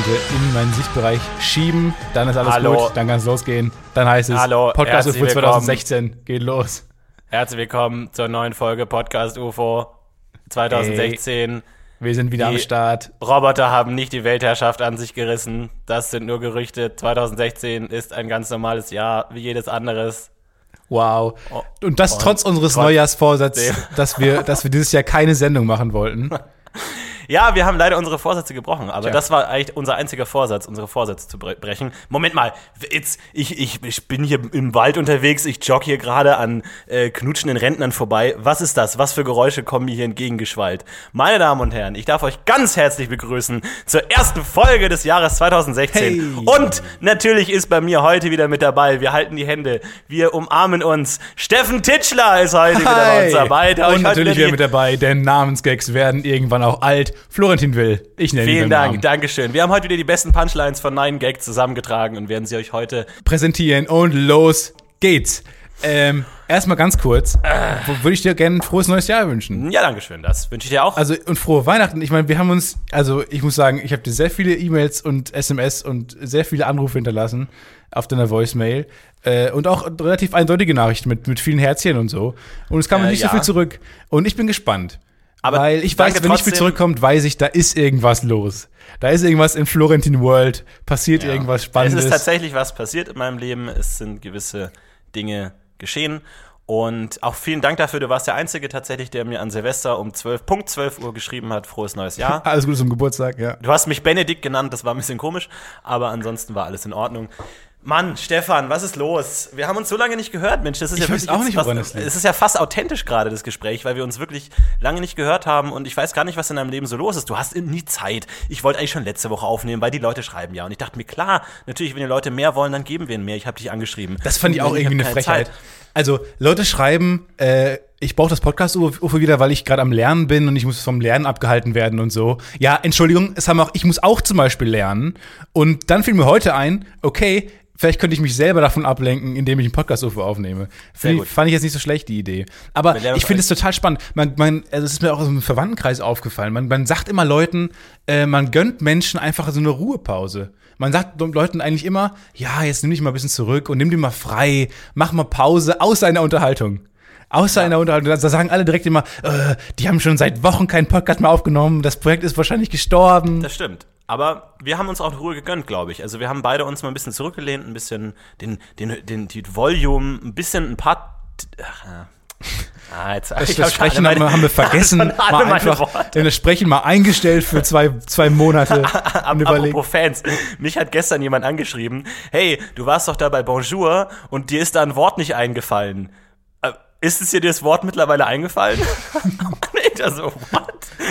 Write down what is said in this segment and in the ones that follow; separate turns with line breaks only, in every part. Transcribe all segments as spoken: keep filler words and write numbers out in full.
Getränke in meinen Sichtbereich schieben. Dann ist alles
Hallo.
gut, dann kann es losgehen. Dann heißt es,
Hallo,
Podcast U F O
herzlich
zwanzig sechzehn geht los.
Herzlich willkommen zur neuen Folge Podcast U F O zwanzig sechzehn.
Hey, wir sind wieder
die
am Start.
Roboter haben nicht die Weltherrschaft an sich gerissen. Das sind nur Gerüchte. zwanzig sechzehn ist ein ganz normales Jahr, wie jedes anderes.
Wow. Und das
Und
trotz unseres
trotz
Neujahrsvorsatzes, dass wir, dass wir dieses Jahr keine Sendung machen wollten.
Ja, wir haben leider unsere Vorsätze gebrochen, aber
Tja.
das war eigentlich unser einziger Vorsatz, unsere Vorsätze zu bre- brechen. Moment mal, jetzt, ich, ich, ich bin hier im Wald unterwegs, ich jogge hier gerade an äh, knutschenden Rentnern vorbei. Was ist das? Was für Geräusche kommen mir hier entgegengeschwallt? Meine Damen und Herren, ich darf euch ganz herzlich begrüßen zur ersten Folge des Jahres zwanzig sechzehn.
Hey.
Und natürlich ist bei mir heute wieder mit dabei, wir halten die Hände, wir umarmen uns. Steffen Titschler ist heute wieder bei uns dabei. Der euch
Und
heute
natürlich
wieder
wieder mit dabei, denn Namensgags werden irgendwann auch alt. Florentin Will, ich nenne ihn
Vielen
beim
Dank,
Namen.
Dankeschön. Wir haben heute wieder die besten Punchlines von Nine Gag zusammengetragen und werden sie euch heute.
Präsentieren und los geht's. Ähm, erstmal ganz kurz,
Äh.
würde ich dir gerne ein frohes neues Jahr wünschen.
Ja, Dankeschön, das wünsche ich dir auch.
Also und frohe Weihnachten. Ich meine, wir haben uns, also ich muss sagen, ich habe dir sehr viele E-Mails und S M S und sehr viele Anrufe hinterlassen auf deiner Voicemail äh, und auch relativ eindeutige Nachrichten mit, mit vielen Herzchen und so. Und es kam
Äh,
nicht
ja.
so viel zurück. Und ich bin gespannt.
Aber
weil ich
danke
weiß, wenn nicht viel
trotzdem.
zurückkommt, weiß ich, da ist irgendwas los. Da ist irgendwas im Florentin World, passiert
Ja.
irgendwas Spannendes.
Es ist tatsächlich was passiert in meinem Leben. Es sind gewisse Dinge geschehen. Und auch vielen Dank dafür. Du warst der Einzige tatsächlich, der mir an Silvester um zwölf, Punkt zwölf Uhr geschrieben hat, frohes neues Jahr.
Alles Gute zum Geburtstag, ja.
Du hast mich Benedikt genannt, das war ein bisschen komisch, aber ansonsten war alles in Ordnung. Mann, Stefan, was ist los? Wir haben uns so lange nicht gehört, Mensch. Das ist
Ich
ja
weiß
wirklich
auch
jetzt
nicht,
fast,
woran es liegt.
es ist ja fast authentisch gerade, das Gespräch, weil wir uns wirklich lange nicht gehört haben und ich weiß gar nicht, was in deinem Leben so los ist. Du hast nie Zeit. Ich wollte eigentlich schon letzte Woche aufnehmen, weil die Leute schreiben ja. Und ich dachte mir, klar, natürlich, wenn die Leute mehr wollen, dann geben wir ihnen mehr. Ich habe dich angeschrieben.
Das fand ich auch
Und
irgendwie eine
hab keine
Frechheit.
Zeit.
Also, Leute schreiben, äh, ich brauche das Podcast-U F O wieder, weil ich gerade am Lernen bin und ich muss vom Lernen abgehalten werden und so. Ja, Entschuldigung, es haben auch, ich muss auch zum Beispiel lernen. Und dann fiel mir heute ein, okay, vielleicht könnte ich mich selber davon ablenken, indem ich einen Podcast-U F O aufnehme.
Sehr
Find,
gut.
Fand ich jetzt nicht so schlecht, die Idee. Aber
Wir lernen
ich finde
euch-
es total spannend. Man, man, also es ist mir auch im Verwandtenkreis aufgefallen. Man, man sagt immer Leuten, äh, man gönnt Menschen einfach so eine Ruhepause. Man sagt Leuten eigentlich immer, ja, jetzt nimm dich mal ein bisschen zurück und nimm dir mal frei, mach mal Pause, außer einer Unterhaltung. Außer
Ja.
einer Unterhaltung. Da sagen alle direkt immer, äh, die haben schon seit Wochen keinen Podcast mehr aufgenommen, das Projekt ist wahrscheinlich gestorben.
Das stimmt. Aber wir haben uns auch Ruhe gegönnt, glaube ich. Also wir haben beide uns mal ein bisschen zurückgelehnt, ein bisschen den, den, den, die Volume, ein bisschen ein paar. Ach, ja. Ah, jetzt,
Das,
ich
das
hab schon
Sprechen
alle
haben wir, haben wir vergessen,
alle
mal
meine
einfach
Worte.
das Sprechen mal eingestellt für zwei, zwei Monate.
Ab,
und überlegen.
apropos Fans, mich hat gestern jemand angeschrieben, hey, du warst doch da bei Bonjour und dir ist da ein Wort nicht eingefallen. Äh, Ist es dir das Wort mittlerweile eingefallen? Ich da so, what?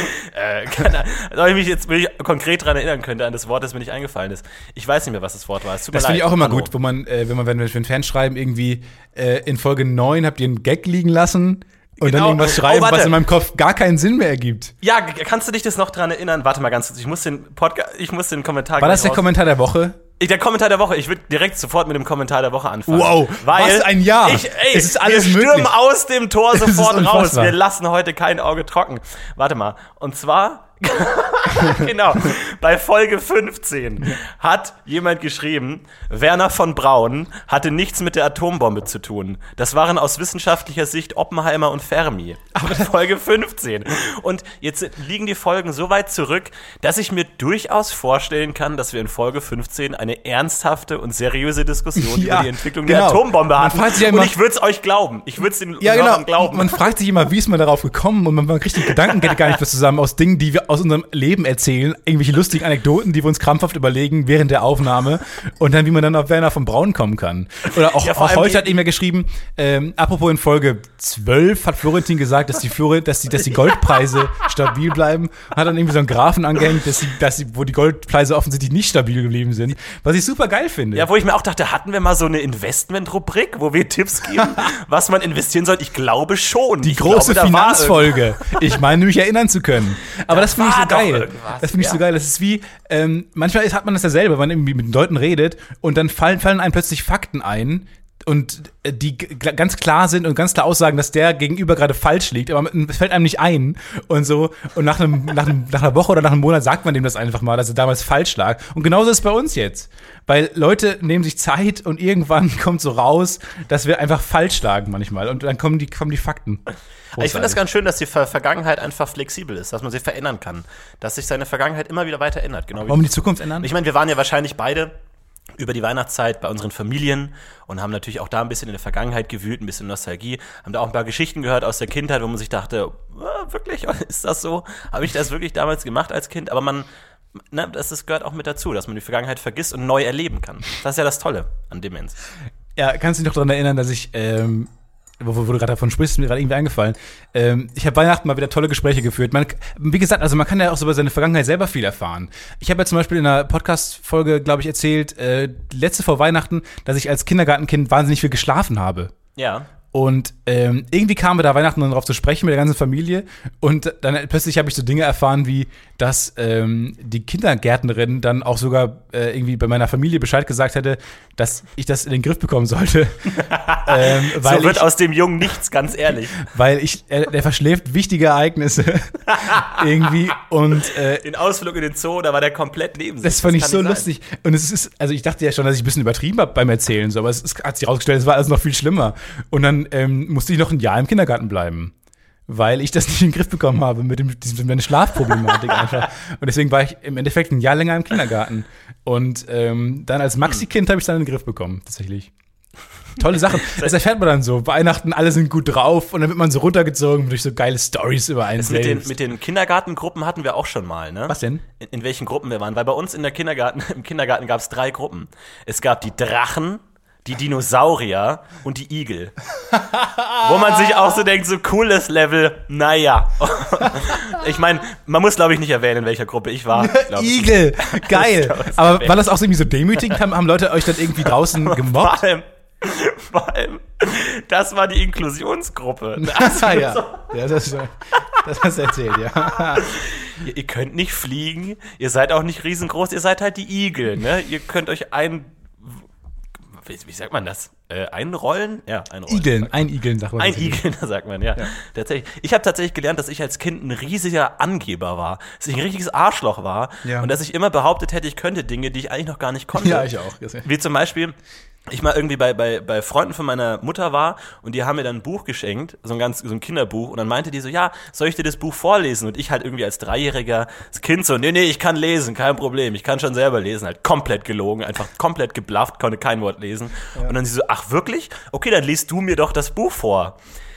Äh, keine Ahnung. Soll ich mich jetzt wirklich konkret daran erinnern könnte, an das Wort, das mir nicht eingefallen ist. Ich weiß nicht mehr, was das Wort war. Es tut mir
Das finde ich
leid.
auch immer
Hallo.
gut, wo man, äh, wenn man, wenn wir Fans schreiben, irgendwie äh, in Folge neun habt ihr einen Gag liegen lassen und
Genau.
dann irgendwas
Oh,
schreiben,
warte.
was in meinem Kopf gar keinen Sinn mehr ergibt.
Ja, g- kannst du dich das noch dran erinnern? Warte mal ganz kurz, ich muss den Podcast, ich muss den Kommentar
War das
gleich
der Kommentar der Woche?
Ich, der Kommentar der Woche, ich würde direkt sofort mit dem Kommentar der Woche anfangen.
Wow,
weil
was ein Jahr.
Ich, ey,
Es ist alles
wir stürmen
möglich.
aus dem Tor
Es ist
sofort raus.
unfassbar.
Wir lassen heute kein Auge trocken. Warte mal, und zwar, genau, bei Folge fünfzehn hat jemand geschrieben, Werner von Braun hatte nichts mit der Atombombe zu tun. Das waren aus wissenschaftlicher Sicht Oppenheimer und Fermi. Aber Folge fünfzehn. Und jetzt liegen die Folgen so weit zurück, dass ich mir durchaus vorstellen kann, dass wir in Folge fünfzehn eine ernsthafte und seriöse Diskussion
Ja,
über die Entwicklung
genau.
der Atombombe
Man
hatten.
fragt sich ja immer-
und ich würde es euch glauben. Ich würde es den
Ja,
Hörern
genau.
glauben.
Man fragt sich immer, wie ist man darauf gekommen und man, man kriegt die Gedanken gar nicht mehr zusammen aus Dingen, die wir aus unserem Leben erzählen, irgendwelche lustigen Anekdoten, die wir uns krampfhaft überlegen während der Aufnahme und dann, wie man dann auf Werner von Braun kommen kann. Oder auch,
Ja, vor
auch
allem
heute
die-
hat irgendwer geschrieben, ähm, apropos in Folge zwölf hat Florentin gesagt, dass die, Flore, dass die, dass die Goldpreise stabil bleiben, hat dann irgendwie so einen Graphen angehängt, dass die, dass die, wo die Goldpreise offensichtlich nicht stabil geblieben sind, was ich super geil finde.
Ja, wo ich mir auch dachte, hatten wir mal so eine Investment-Rubrik, wo wir Tipps geben, was man investieren soll? Ich glaube schon.
Die
ich
große
glaube, da war
Finanzfolge. Ich meine, mich erinnern zu können. Aber
Da
das finde ich so
war doch
geil.
irgendwas,
Das finde ich
ja.
so geil. Das ist wie, ähm, manchmal ist, hat man das ja selber, wenn man irgendwie mit den Leuten redet und dann fallen, fallen einem plötzlich Fakten ein, und die g- ganz klar sind und ganz klar aussagen, dass der Gegenüber gerade falsch liegt, aber es fällt einem nicht ein und so. Und nach, einem, nach, einem, nach einer Woche oder nach einem Monat sagt man dem das einfach mal, dass er damals falsch lag. Und genauso ist es bei uns jetzt. Weil Leute nehmen sich Zeit und irgendwann kommt so raus, dass wir einfach falsch lagen manchmal. Und dann kommen die, kommen die Fakten.
Ich finde das ganz schön, dass die Ver- Vergangenheit einfach flexibel ist, dass man sie verändern kann. Dass sich seine Vergangenheit immer wieder weiter ändert. Genau wie
Wollen wir die Zukunft ändern?
Ich meine, wir waren ja wahrscheinlich beide über die Weihnachtszeit bei unseren Familien und haben natürlich auch da ein bisschen in der Vergangenheit gewühlt, ein bisschen Nostalgie, haben da auch ein paar Geschichten gehört aus der Kindheit, wo man sich dachte, ah, wirklich, ist das so? Habe ich das wirklich damals gemacht als Kind? Aber man, ne, das, das gehört auch mit dazu, dass man die Vergangenheit vergisst und neu erleben kann. Das ist ja das Tolle an Demenz.
Ja, kannst du dich noch daran erinnern, dass ich, ähm, wo, wo du gerade davon sprichst, ist mir gerade irgendwie eingefallen. Ähm, ich habe Weihnachten mal wieder tolle Gespräche geführt. Man, wie gesagt, also man kann ja auch so über seine Vergangenheit selber viel erfahren. Ich habe ja zum Beispiel in einer Podcast-Folge, glaube ich, erzählt, äh, letzte vor Weihnachten, dass ich als Kindergartenkind wahnsinnig viel geschlafen habe.
Ja.
Und ähm, irgendwie kamen wir da Weihnachten dann drauf zu sprechen mit der ganzen Familie. Und dann plötzlich habe ich so Dinge erfahren, wie, dass ähm, die Kindergärtnerin dann auch sogar äh, irgendwie bei meiner Familie Bescheid gesagt hätte, dass ich das in den Griff bekommen sollte. ähm, weil
so wird
ich,
aus dem Jungen nichts, ganz ehrlich.
Weil ich, er, der verschläft wichtige Ereignisse irgendwie. Und äh,
Den Ausflug in den Zoo, da war der komplett neben sich.
das fand ich
kann
so
nicht sein.
lustig. Und es ist, also ich dachte ja schon, dass ich ein bisschen übertrieben habe beim Erzählen, so, aber es ist, hat sich herausgestellt, es war alles noch viel schlimmer. Und dann ähm, musste ich noch ein Jahr im Kindergarten bleiben, weil ich das nicht in den Griff bekommen habe mit dem diesem, meine Schlafproblematik einfach. Und deswegen war ich im Endeffekt ein Jahr länger im Kindergarten. Und ähm, dann als Maxi-Kind habe ich es dann in den Griff bekommen, tatsächlich. Tolle Sachen. Das erfährt man dann so. Weihnachten, alle sind gut drauf und dann wird man so runtergezogen durch so geile Stories über einen
Das mit den,
selbst.
mit den Kindergartengruppen hatten wir auch schon mal, ne?
Was denn?
In, in welchen Gruppen wir waren. Weil bei uns in der Kindergarten, im Kindergarten gab es drei Gruppen. Es gab die Drachen, die Dinosaurier und die Igel. Wo man sich auch so denkt, so cooles Level, naja. Ich meine, man muss, glaube ich, nicht erwähnen, in welcher Gruppe ich war. Ich glaub,
Igel, geil.
Ich glaub, das
Aber
wär-
war das auch so irgendwie so demütigend? Haben, haben Leute euch dann irgendwie draußen gemobbt?
Vor allem, vor allem, das war die Inklusionsgruppe.
Ah, ja. Ja, das, das hast du erzählt, ja.
Ihr, ihr könnt nicht fliegen, ihr seid auch nicht riesengroß, ihr seid halt die Igel, ne? Ihr könnt euch ein, wie, wie sagt man das? Äh, einrollen? Ja, einrollen.
Igeln, ein Igeln, sagt man.
Ein
tatsächlich.
Igel, sagt man, ja. Tatsächlich. Ich habe tatsächlich gelernt, dass ich als Kind ein riesiger Angeber war. Dass ich ein richtiges Arschloch war.
Ja.
Und dass ich immer behauptet hätte, ich könnte Dinge, die ich eigentlich noch gar nicht konnte.
Ja, ich auch.
Wie zum Beispiel, ich mal irgendwie bei, bei, bei Freunden von meiner Mutter war und die haben mir dann ein Buch geschenkt, so ein ganz, so ein Kinderbuch, und dann meinte die so, ja, soll ich dir das Buch vorlesen? Und ich halt irgendwie als dreijähriger Kind so, nee, nee, ich kann lesen, kein Problem, ich kann schon selber lesen, halt komplett gelogen, einfach komplett geblufft, konnte kein Wort lesen. Ja. Und dann sie so, ach wirklich? Okay, dann liest du mir doch das Buch vor.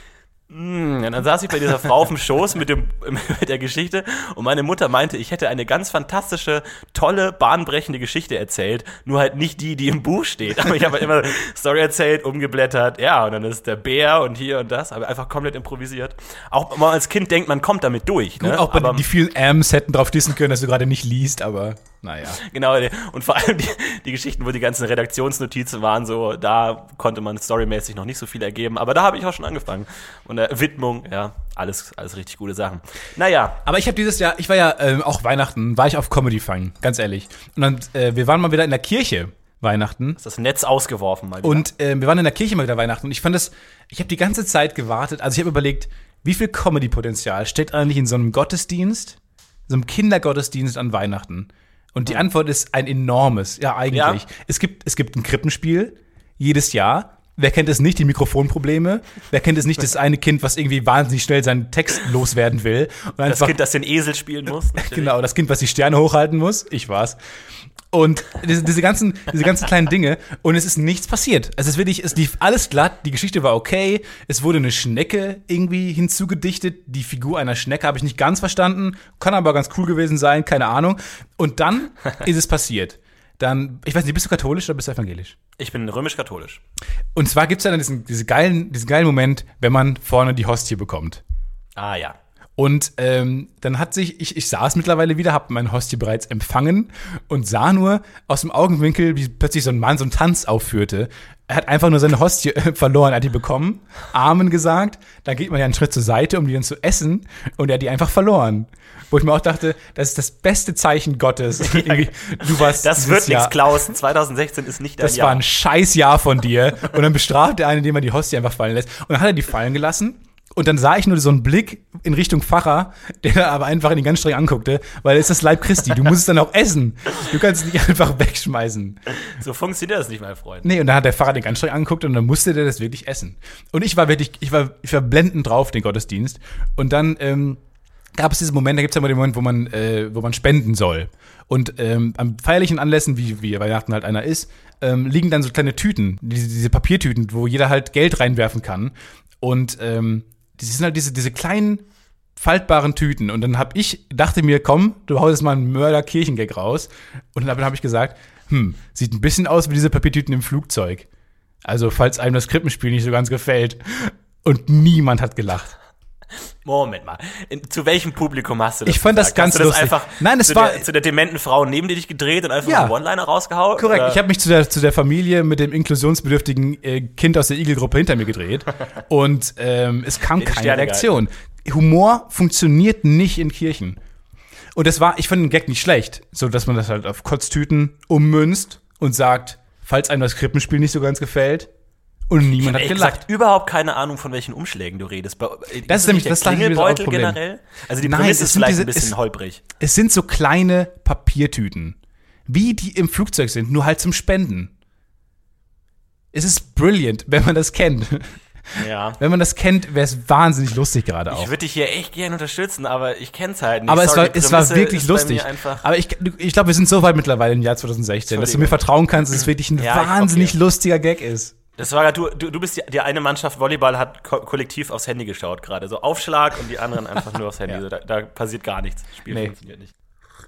Und dann saß ich bei dieser Frau auf dem Schoß mit, dem, mit der Geschichte und meine Mutter meinte, ich hätte eine ganz fantastische, tolle, bahnbrechende Geschichte erzählt, nur halt nicht die, die im Buch steht. Aber ich habe halt immer Story erzählt, umgeblättert, ja, und dann ist der Bär und hier und das, aber einfach komplett improvisiert. Auch wenn man als Kind denkt, man kommt damit durch.
Gut,
ne?
auch bei
aber,
die vielen Ams hätten drauf schließen können, dass du gerade nicht liest, aber naja.
Genau, und vor allem die, die Geschichten, wo die ganzen Redaktionsnotizen waren, so, da konnte man storymäßig noch nicht so viel ergeben, aber da habe ich auch schon angefangen. Und der Widmung, ja, alles, alles richtig gute Sachen. Naja.
Aber ich habe dieses Jahr, ich war ja ähm, auch Weihnachten, war ich auf Comedy Fang, ganz ehrlich. Und dann, äh, wir waren mal wieder in der Kirche Weihnachten.
Ist das Netz ausgeworfen mal wieder.
Und äh, wir waren in der Kirche mal wieder Weihnachten und ich fand das, ich habe die ganze Zeit gewartet, also ich habe überlegt, wie viel Comedy-Potenzial steckt eigentlich in so einem Gottesdienst, so einem Kindergottesdienst an Weihnachten? Und die Antwort ist ein enormes, ja eigentlich. Ja. Es gibt, es gibt ein Krippenspiel jedes Jahr. Wer kennt es nicht, die Mikrofonprobleme? Wer kennt es nicht, das eine Kind, was irgendwie wahnsinnig schnell seinen Text loswerden will? Und
das
einfach,
Kind, das den Esel spielen muss. Natürlich.
Genau, das Kind, was die Sterne hochhalten muss. Ich war's. Und diese, diese, ganzen, diese ganzen kleinen Dinge. Und es ist nichts passiert. Also es ist wirklich, es lief alles glatt. Die Geschichte war okay. Es wurde eine Schnecke irgendwie hinzugedichtet. Die Figur einer Schnecke habe ich nicht ganz verstanden. Kann aber ganz cool gewesen sein, keine Ahnung. Und dann ist es passiert. Dann, ich weiß nicht, bist du katholisch oder bist du evangelisch?
Ich bin römisch-katholisch.
Und zwar gibt's ja dann diesen, diesen, geilen, diesen geilen Moment, wenn man vorne die Hostie bekommt.
Ah, ja.
Und ähm, dann hat sich, ich, ich saß mittlerweile wieder, habe meinen Hostie bereits empfangen und sah nur aus dem Augenwinkel, wie plötzlich so ein Mann so einen Tanz aufführte. Er hat einfach nur seine Hostie verloren, er hat die bekommen, Amen gesagt, dann geht man ja einen Schritt zur Seite, um die dann zu essen, und er hat die einfach verloren. Wo ich mir auch dachte, das ist das beste Zeichen Gottes. Du warst
das wird nichts, Klaus. zwanzig sechzehn ist nicht dein
Das
Jahr.
war ein scheiß Jahr von dir. Und dann bestraft er einen, indem er die Hostie einfach fallen lässt. Und dann hat er die fallen gelassen. Und dann sah ich nur so einen Blick in Richtung Pfarrer, der aber einfach ihn ganz streng anguckte, weil es ist das Leib Christi. Du musst es dann auch essen. Du kannst es nicht einfach wegschmeißen.
So funktioniert das nicht, mein Freund.
Nee, und dann hat der Pfarrer den ganz streng angeguckt und dann musste der das wirklich essen. Und ich war wirklich, ich war, ich war blendend drauf, den Gottesdienst. Und dann ähm, gab es diesen Moment, da gibt es ja immer den Moment, wo man, äh, wo man spenden soll. Und ähm, an feierlichen Anlässen, wie, wie Weihnachten halt einer ist, ähm, liegen dann so kleine Tüten, diese, diese Papiertüten, wo jeder halt Geld reinwerfen kann. Und ähm, das sind halt diese, diese kleinen faltbaren Tüten. Und dann hab ich, dachte mir, komm, du haust jetzt mal einen Mörder-Kirchengag raus. Und dann habe ich gesagt, hm, sieht ein bisschen aus wie diese Papiertüten im Flugzeug. Also, falls einem das Krippenspiel nicht so ganz gefällt. Und niemand hat gelacht.
Moment mal. In, zu welchem Publikum hast du das
Ich fand
gesagt?
das ganz
hast du das
lustig.
Einfach
Nein, es
zu
war
der, zu der dementen Frau neben dir dich gedreht und einfach
Ja.
einen One-Liner rausgehauen?
Korrekt,
oder?
ich habe mich zu der, zu der Familie mit dem inklusionsbedürftigen äh, Kind aus der Igelgruppe hinter mir gedreht. Und ähm, es kam
Die
keine
Sterne
Reaktion. Humor funktioniert nicht in Kirchen. Und das war, ich fand den Gag nicht schlecht, so dass man das halt auf Kotztüten ummünzt und sagt, falls einem das Krippenspiel nicht so ganz gefällt. Und niemand hat
Ehrlich
gelacht.
gesagt, überhaupt keine Ahnung, von welchen Umschlägen du redest. Bei-
Das ist nämlich das
der
gleiche
Klingelbeutel
Problem.
generell. Also die
Nein,
Prämisse
es
ist
sind
vielleicht
diese-
ein bisschen
es-
holprig.
Es sind so kleine Papiertüten, wie die im Flugzeug sind, nur halt zum Spenden. Es ist brilliant, wenn man das kennt.
Ja.
Wenn man das kennt, wäre es wahnsinnig lustig gerade
Ich
auch.
würde dich hier echt gerne unterstützen, aber ich kenn's halt nicht.
Aber es
Sorry,
war,
die
es war
Prämisse
wirklich
ist bei
lustig.
mir einfach-
Aber ich, ich glaube, wir sind so weit mittlerweile im Jahr zwanzig sechzehn, dass du mir
Entschuldigung.
vertrauen kannst, dass es wirklich ein
Ja, ich-
wahnsinnig
okay.
lustiger Gag ist.
Das war du, du, du bist die, die eine Mannschaft Volleyball hat ko- kollektiv aufs Handy geschaut gerade. So Aufschlag und die anderen einfach nur aufs Handy.
Ja.
So, da, da passiert gar nichts. Das Spiel
Nee.
funktioniert nicht.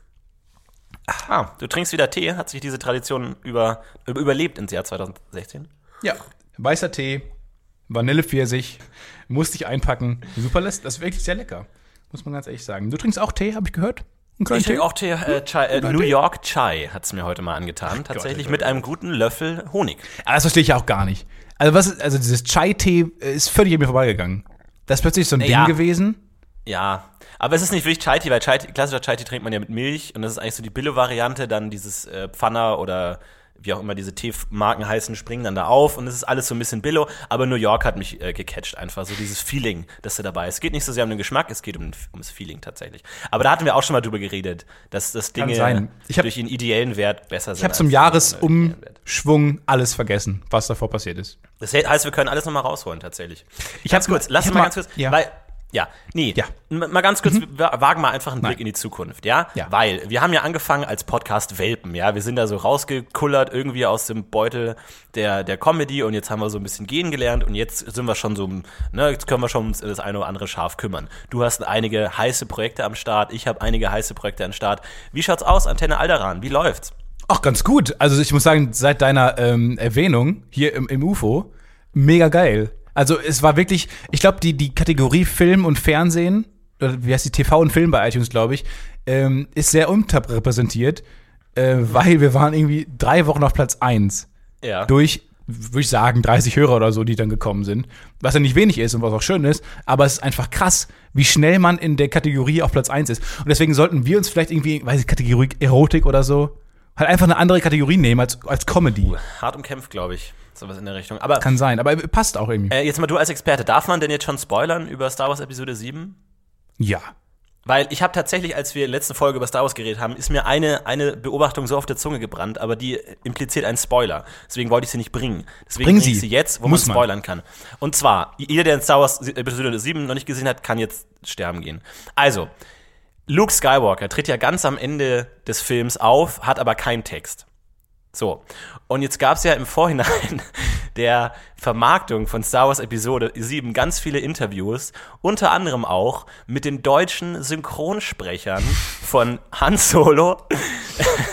Ah, du trinkst wieder Tee. Hat sich diese Tradition über, über, überlebt ins Jahr zwanzig sechzehn?
Ja. Weißer Tee, Vanillepfirsich, musste ich einpacken. Super lässt, das ist wirklich sehr lecker. Muss man ganz ehrlich sagen. Du trinkst auch Tee, habe ich gehört? Einen kleinen
Ich trinke auch Tee. Äh, Chai, äh, New York Chai hat es mir heute mal angetan. Tatsächlich
Gott,
mit einem guten Löffel Honig.
Aber das verstehe ich auch gar nicht. Also, was ist, also dieses Chai-Tee ist völlig an mir vorbeigegangen. Das ist plötzlich so ein
Ja.
Ding gewesen.
Ja, aber es ist nicht wirklich Chai-Tee, weil Chai klassischer Chai-Tee trinkt man ja mit Milch und das ist eigentlich so die Billo-Variante, dann dieses äh, Pfanner oder wie auch immer diese Teemarken heißen, springen dann da auf und es ist alles so ein bisschen Billo, aber New York hat mich äh, gecatcht einfach, so dieses Feeling, das da dabei ist. Es geht nicht so sehr um den Geschmack, es geht um, ums Feeling tatsächlich. Aber da hatten wir auch schon mal drüber geredet, dass das
Kann
Dinge
sein. Ich hab-
durch ihren ideellen Wert besser sind.
Ich habe zum
als ihren ideellen Wert.
Jahresumschwung alles vergessen, was davor passiert ist.
Das heißt, wir können alles nochmal rausholen tatsächlich.
Ich
ganz
hab-
kurz, lass
ich
uns mal
hab
ganz kurz,
mal- ja.
weil, ja, nee,
Ja.
M- mal ganz kurz, wir wagen mal einfach einen
Nein.
Blick in die Zukunft, ja?
Ja.
Weil wir haben ja angefangen als Podcast Welpen, ja? Wir sind da so rausgekullert irgendwie aus dem Beutel der, der Comedy und jetzt haben wir so ein bisschen gehen gelernt und jetzt sind wir schon so, ne, jetzt können wir schon uns das eine oder andere Schaf kümmern. Du hast einige heiße Projekte am Start, ich habe einige heiße Projekte am Start. Wie schaut's aus, Antenne Alderan? Wie läuft's?
Ach, ganz gut. Also ich muss sagen, seit deiner ähm, Erwähnung hier im, im U F O, mega geil. Also es war wirklich, ich glaube, die, die Kategorie Film und Fernsehen, oder wie heißt die, T V und Film bei iTunes, glaube ich, ähm, ist sehr unterrepräsentiert, äh, weil wir waren irgendwie drei Wochen auf Platz eins.
Ja.
Durch, würde ich sagen, dreißig Hörer oder so, die dann gekommen sind. Was ja nicht wenig ist und was auch schön ist, aber es ist einfach krass, wie schnell man in der Kategorie auf Platz eins ist. Und deswegen sollten wir uns vielleicht irgendwie, weiß ich, Kategorie Erotik oder so, halt einfach eine andere Kategorie nehmen als, als Comedy.
Hart umkämpft, glaube ich. Sowas in der Richtung. Aber
Kann sein, aber passt auch irgendwie.
äh, jetzt mal du als Experte, darf man denn jetzt schon spoilern über Star Wars Episode sieben?
Ja.
Weil ich habe tatsächlich, als wir in der letzten Folge über Star Wars geredet haben, ist mir eine, eine Beobachtung so auf der Zunge gebrannt, aber die impliziert einen Spoiler. Deswegen wollte ich sie nicht bringen. Deswegen
Bring
bringe ich
sie.
sie jetzt, wo
Muss
man
man.
spoilern kann. Und zwar, jeder, der in Star Wars Episode sieben noch nicht gesehen hat, kann jetzt sterben gehen. Also, Luke Skywalker tritt ja ganz am Ende des Films auf, hat aber keinen Text. So, und jetzt gab es ja im Vorhinein der Vermarktung von Star Wars Episode sieben ganz viele Interviews, unter anderem auch mit den deutschen Synchronsprechern von Han Solo,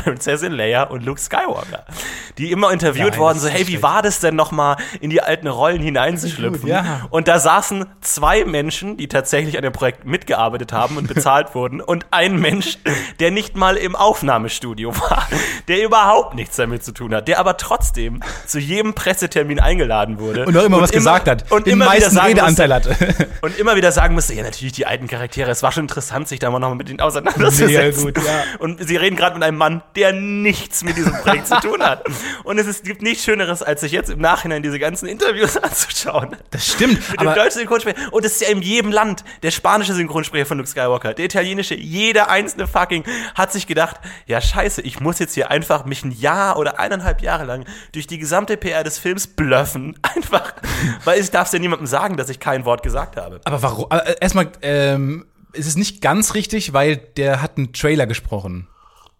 Prinzessin Leia und Luke Skywalker, die immer interviewt
Nein,
worden, so,
das ist
hey, wie
schlecht.
war das denn nochmal, in die alten Rollen hineinzuschlüpfen?
Gut, ja.
Und da saßen zwei Menschen, die tatsächlich an dem Projekt mitgearbeitet haben und bezahlt wurden, und ein Mensch, der nicht mal im Aufnahmestudio war, der überhaupt nichts damit zu tun hat, der aber trotzdem zu jedem Pressetermin eingeladen wurde.
Und auch immer was gesagt hat.
Und
den
immer wieder
meisten
sagen
Redeanteil
musste,
hatte.
und immer wieder sagen musste, ja, natürlich die alten Charaktere, es war schon interessant, sich da mal noch mit ihnen auseinanderzusetzen.
Sehr gut, ja.
Und sie reden gerade mit einem Mann, der nichts mit diesem Projekt zu tun hat. Und es ist, gibt nichts Schöneres, als sich jetzt im Nachhinein diese ganzen Interviews anzuschauen.
Das stimmt.
Mit
aber
dem deutschen Synchronsprecher. Und das ist ja in jedem Land. Der spanische Synchronsprecher von Luke Skywalker, der italienische, jeder einzelne fucking hat sich gedacht, ja scheiße, ich muss jetzt hier einfach mich ein Jahr oder eineinhalb Jahre lang durch die gesamte P R des Films blöffen. Einfach, weil ich darf es ja niemandem sagen, dass ich kein Wort gesagt habe.
aber warum? Äh, erstmal, ähm, ist es nicht ganz richtig, weil der hat einen Trailer gesprochen.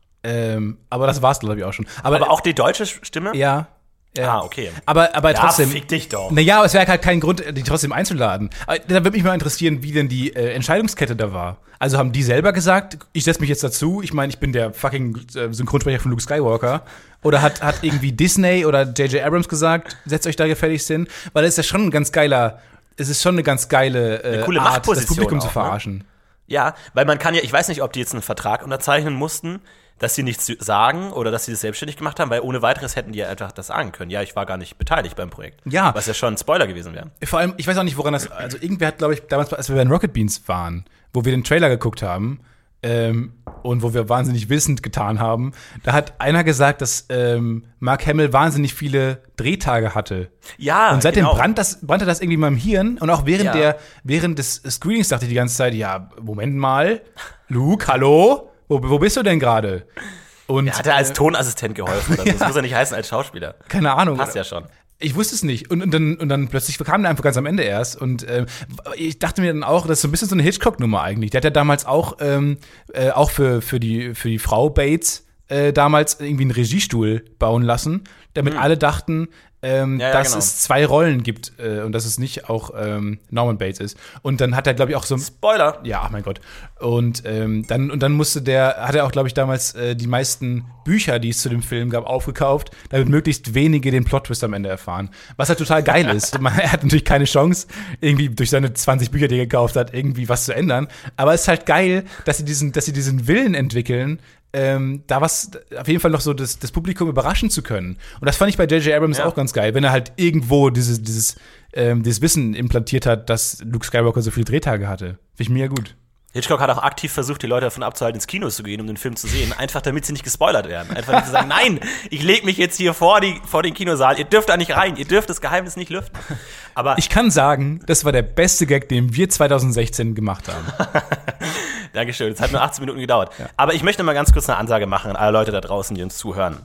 Ähm, aber das war's, glaube ich, auch schon. Aber,
Aber auch die deutsche Stimme?
ja. Ja.
Ah, okay.
Aber, aber
Ja,
trotzdem.
fick dich doch.
Naja, aber es wäre halt kein Grund, die trotzdem einzuladen. Aber da würde mich mal interessieren, wie denn die äh, Entscheidungskette da war. Also haben die selber gesagt, ich setze mich jetzt dazu, ich meine, ich bin der fucking äh, Synchronsprecher von Luke Skywalker. Oder hat, hat irgendwie Disney oder J J Abrams gesagt, setzt euch da gefälligst hin? Weil das ist ja schon ein ganz geiler, es ist schon eine ganz geile äh,
Eine coole
Art, das
Machtposition
Publikum zu
auch, ne?
verarschen.
Ja, weil man kann ja, ich weiß nicht, ob die jetzt einen Vertrag unterzeichnen mussten, dass sie nichts sagen oder dass sie das selbstständig gemacht haben, weil ohne weiteres hätten die ja einfach das sagen können. Ja, ich war gar nicht beteiligt beim Projekt.
Ja.
Was ja schon ein Spoiler gewesen wäre.
Vor allem, ich weiß auch nicht, woran das, also irgendwer hat, glaube ich, damals, als wir bei den Rocket Beans waren, wo wir den Trailer geguckt haben, ähm, und wo wir wahnsinnig wissend getan haben, da hat einer gesagt, dass ähm, Mark Hamill wahnsinnig viele Drehtage hatte.
Ja,
Und seitdem
genau.
brannte das, brannte das irgendwie in meinem Hirn. Und auch während
Ja.
der, während des Screenings dachte ich die ganze Zeit, ja, Moment mal, Luke, hallo? Wo, wo bist du denn gerade? Und
Er hat ja als
äh,
Tonassistent geholfen. Also das muss ja nicht heißen als Schauspieler.
keine Ahnung.
Passt ja schon.
Ich wusste es nicht. Und, und, dann, und dann plötzlich kam der einfach ganz am Ende erst. Und ähm, ich dachte mir dann auch, das ist so ein bisschen so eine Hitchcock-Nummer eigentlich. Der hat ja damals auch, ähm, äh, auch für, für, die, für die Frau Bates äh, damals irgendwie einen Regiestuhl bauen lassen, damit alle dachten, ähm,
Ja, ja,
dass
genau.
es zwei Rollen gibt äh, und dass es nicht auch ähm, Norman Bates ist. Und dann hat er, glaube ich, auch so
Spoiler.
ja, ach mein Gott. Und ähm, dann und dann musste der, hat er auch, glaube ich, damals äh, die meisten Bücher, die es zu dem Film gab, aufgekauft, damit möglichst wenige den Plot-Twist am Ende erfahren. Was halt total geil ist. Man, er hat natürlich keine Chance, irgendwie durch seine zwanzig Bücher, die er gekauft hat, irgendwie was zu ändern. Aber es ist halt geil, dass sie diesen, dass sie diesen Willen entwickeln, ähm, da was, auf jeden Fall noch so das, das Publikum überraschen zu können. Und das fand ich bei J J Abrams
Ja.
auch ganz geil, wenn er halt irgendwo dieses, dieses, ähm, dieses Wissen implantiert hat, dass Luke Skywalker so viele Drehtage hatte. Finde ich mega gut.
Hitchcock hat auch aktiv versucht, die Leute davon abzuhalten, ins Kino zu gehen, um den Film zu sehen. Einfach damit sie nicht gespoilert werden. Einfach nicht zu sagen, nein, ich lege mich jetzt hier vor, die, vor den Kinosaal. Ihr dürft da nicht rein. Ihr dürft das Geheimnis nicht lüften. Aber
Ich kann sagen, das war der beste Gag, den wir zwanzig sechzehn gemacht haben.
Dankeschön. Es hat nur achtzehn Minuten gedauert. Aber ich möchte mal ganz kurz eine Ansage machen an alle Leute da draußen, die uns zuhören.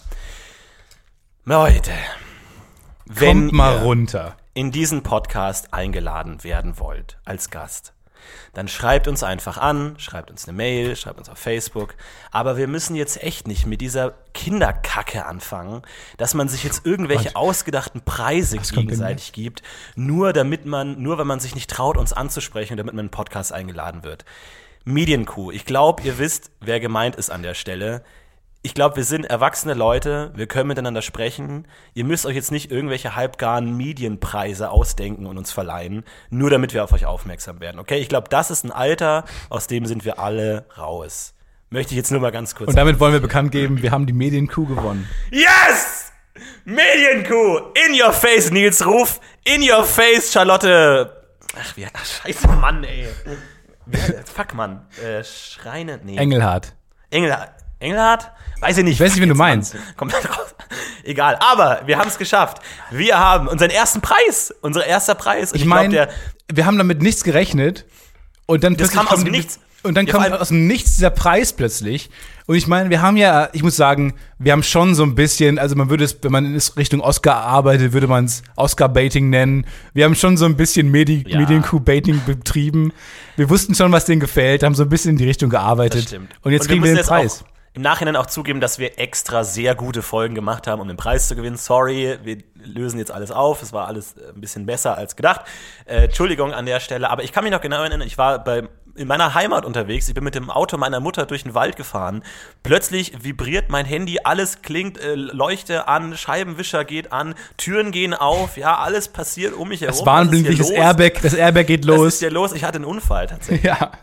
Leute, wenn
Kommt mal
ihr
runter.
in diesen Podcast eingeladen werden wollt als Gast, dann schreibt uns einfach an, schreibt uns eine Mail, schreibt uns auf Facebook. Aber wir müssen jetzt echt nicht mit dieser Kinderkacke anfangen, dass man sich jetzt irgendwelche
Gott.
ausgedachten Preise
Was kommt denn
gegenseitig gibt, nur damit man, nur weil man sich nicht traut, uns anzusprechen, damit man in einen Podcast eingeladen wird. Medienkuh. Ich glaube, ihr wisst, wer gemeint ist an der Stelle. Ich glaube, wir sind erwachsene Leute, wir können miteinander sprechen. Ihr müsst euch jetzt nicht irgendwelche halbgaren Medienpreise ausdenken und uns verleihen, nur damit wir auf euch aufmerksam werden. Okay, ich glaube, das ist ein Alter, aus dem sind wir alle raus. Möchte ich jetzt nur mal ganz kurz
Und damit wollen wir bekannt geben, wir haben die Medienkuh gewonnen.
Yes! Medienkuh! In your face, Nils Ruf! In your face, Charlotte! Ach, wie, ach scheiße, Mann, ey. Fuck, Mann. Äh, Schreine, nee.
Engelhardt.
Engelhardt. Engelhardt? Weiß ich nicht.
Ich weiß nicht, wen du
Jetzt,
meinst.
Mann. Komplett raus. Egal. Aber wir haben es geschafft. Wir haben unseren ersten Preis. Unser erster Preis. Und
Ich
glaub,
meine,
der-
wir haben damit nichts gerechnet. Und dann
Das
plötzlich
kam aus
kommt
dem
die-
Nichts.
Und dann
Ja,
kommt
vor allem-
aus dem Nichts dieser Preis plötzlich. Und ich meine, wir haben ja, ich muss sagen, wir haben schon so ein bisschen, also man würde es, wenn man in Richtung Oscar arbeitet, würde man es Oscar-Baiting nennen. Wir haben schon so ein bisschen Medi-
Ja.
Medienkuh-Baiting betrieben. Wir wussten schon, was denen gefällt, haben so ein bisschen in die Richtung gearbeitet.
Das stimmt.
Und jetzt
wir
kriegen wir
müssen
den
jetzt
Preis.
Auch im Nachhinein auch zugeben, dass wir extra sehr gute Folgen gemacht haben, um den Preis zu gewinnen. Sorry, wir lösen jetzt alles auf. Es war alles ein bisschen besser als gedacht. Äh, Entschuldigung an der Stelle. Aber ich kann mich noch genau erinnern, ich war bei in meiner Heimat unterwegs, ich bin mit dem Auto meiner Mutter durch den Wald gefahren. Plötzlich vibriert mein Handy, alles klingt, äh, Leuchte an, Scheibenwischer geht an, Türen gehen auf, ja, alles passiert um mich herum.
Das warnblinkendes Airbag, das Airbag geht los.
Das ist ja los, ich hatte einen Unfall tatsächlich.
Ja.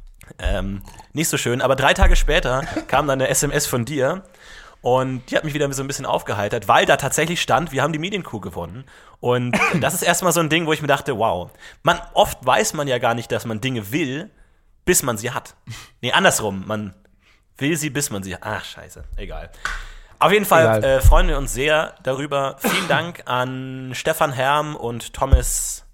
Ähm, nicht so schön, aber drei Tage später kam dann eine S M S von dir und die hat mich wieder so ein bisschen aufgeheitert, weil da tatsächlich stand, wir haben die Medienkuh gewonnen. Und das ist erstmal so ein Ding, wo ich mir dachte, wow, man, oft weiß man ja gar nicht, dass man Dinge will, bis man sie hat. Nee, andersrum, man will sie, bis man sie hat. Ach, scheiße, egal. Auf jeden Fall äh, freuen wir uns sehr darüber. Vielen Dank an Stefan Herm und Thomas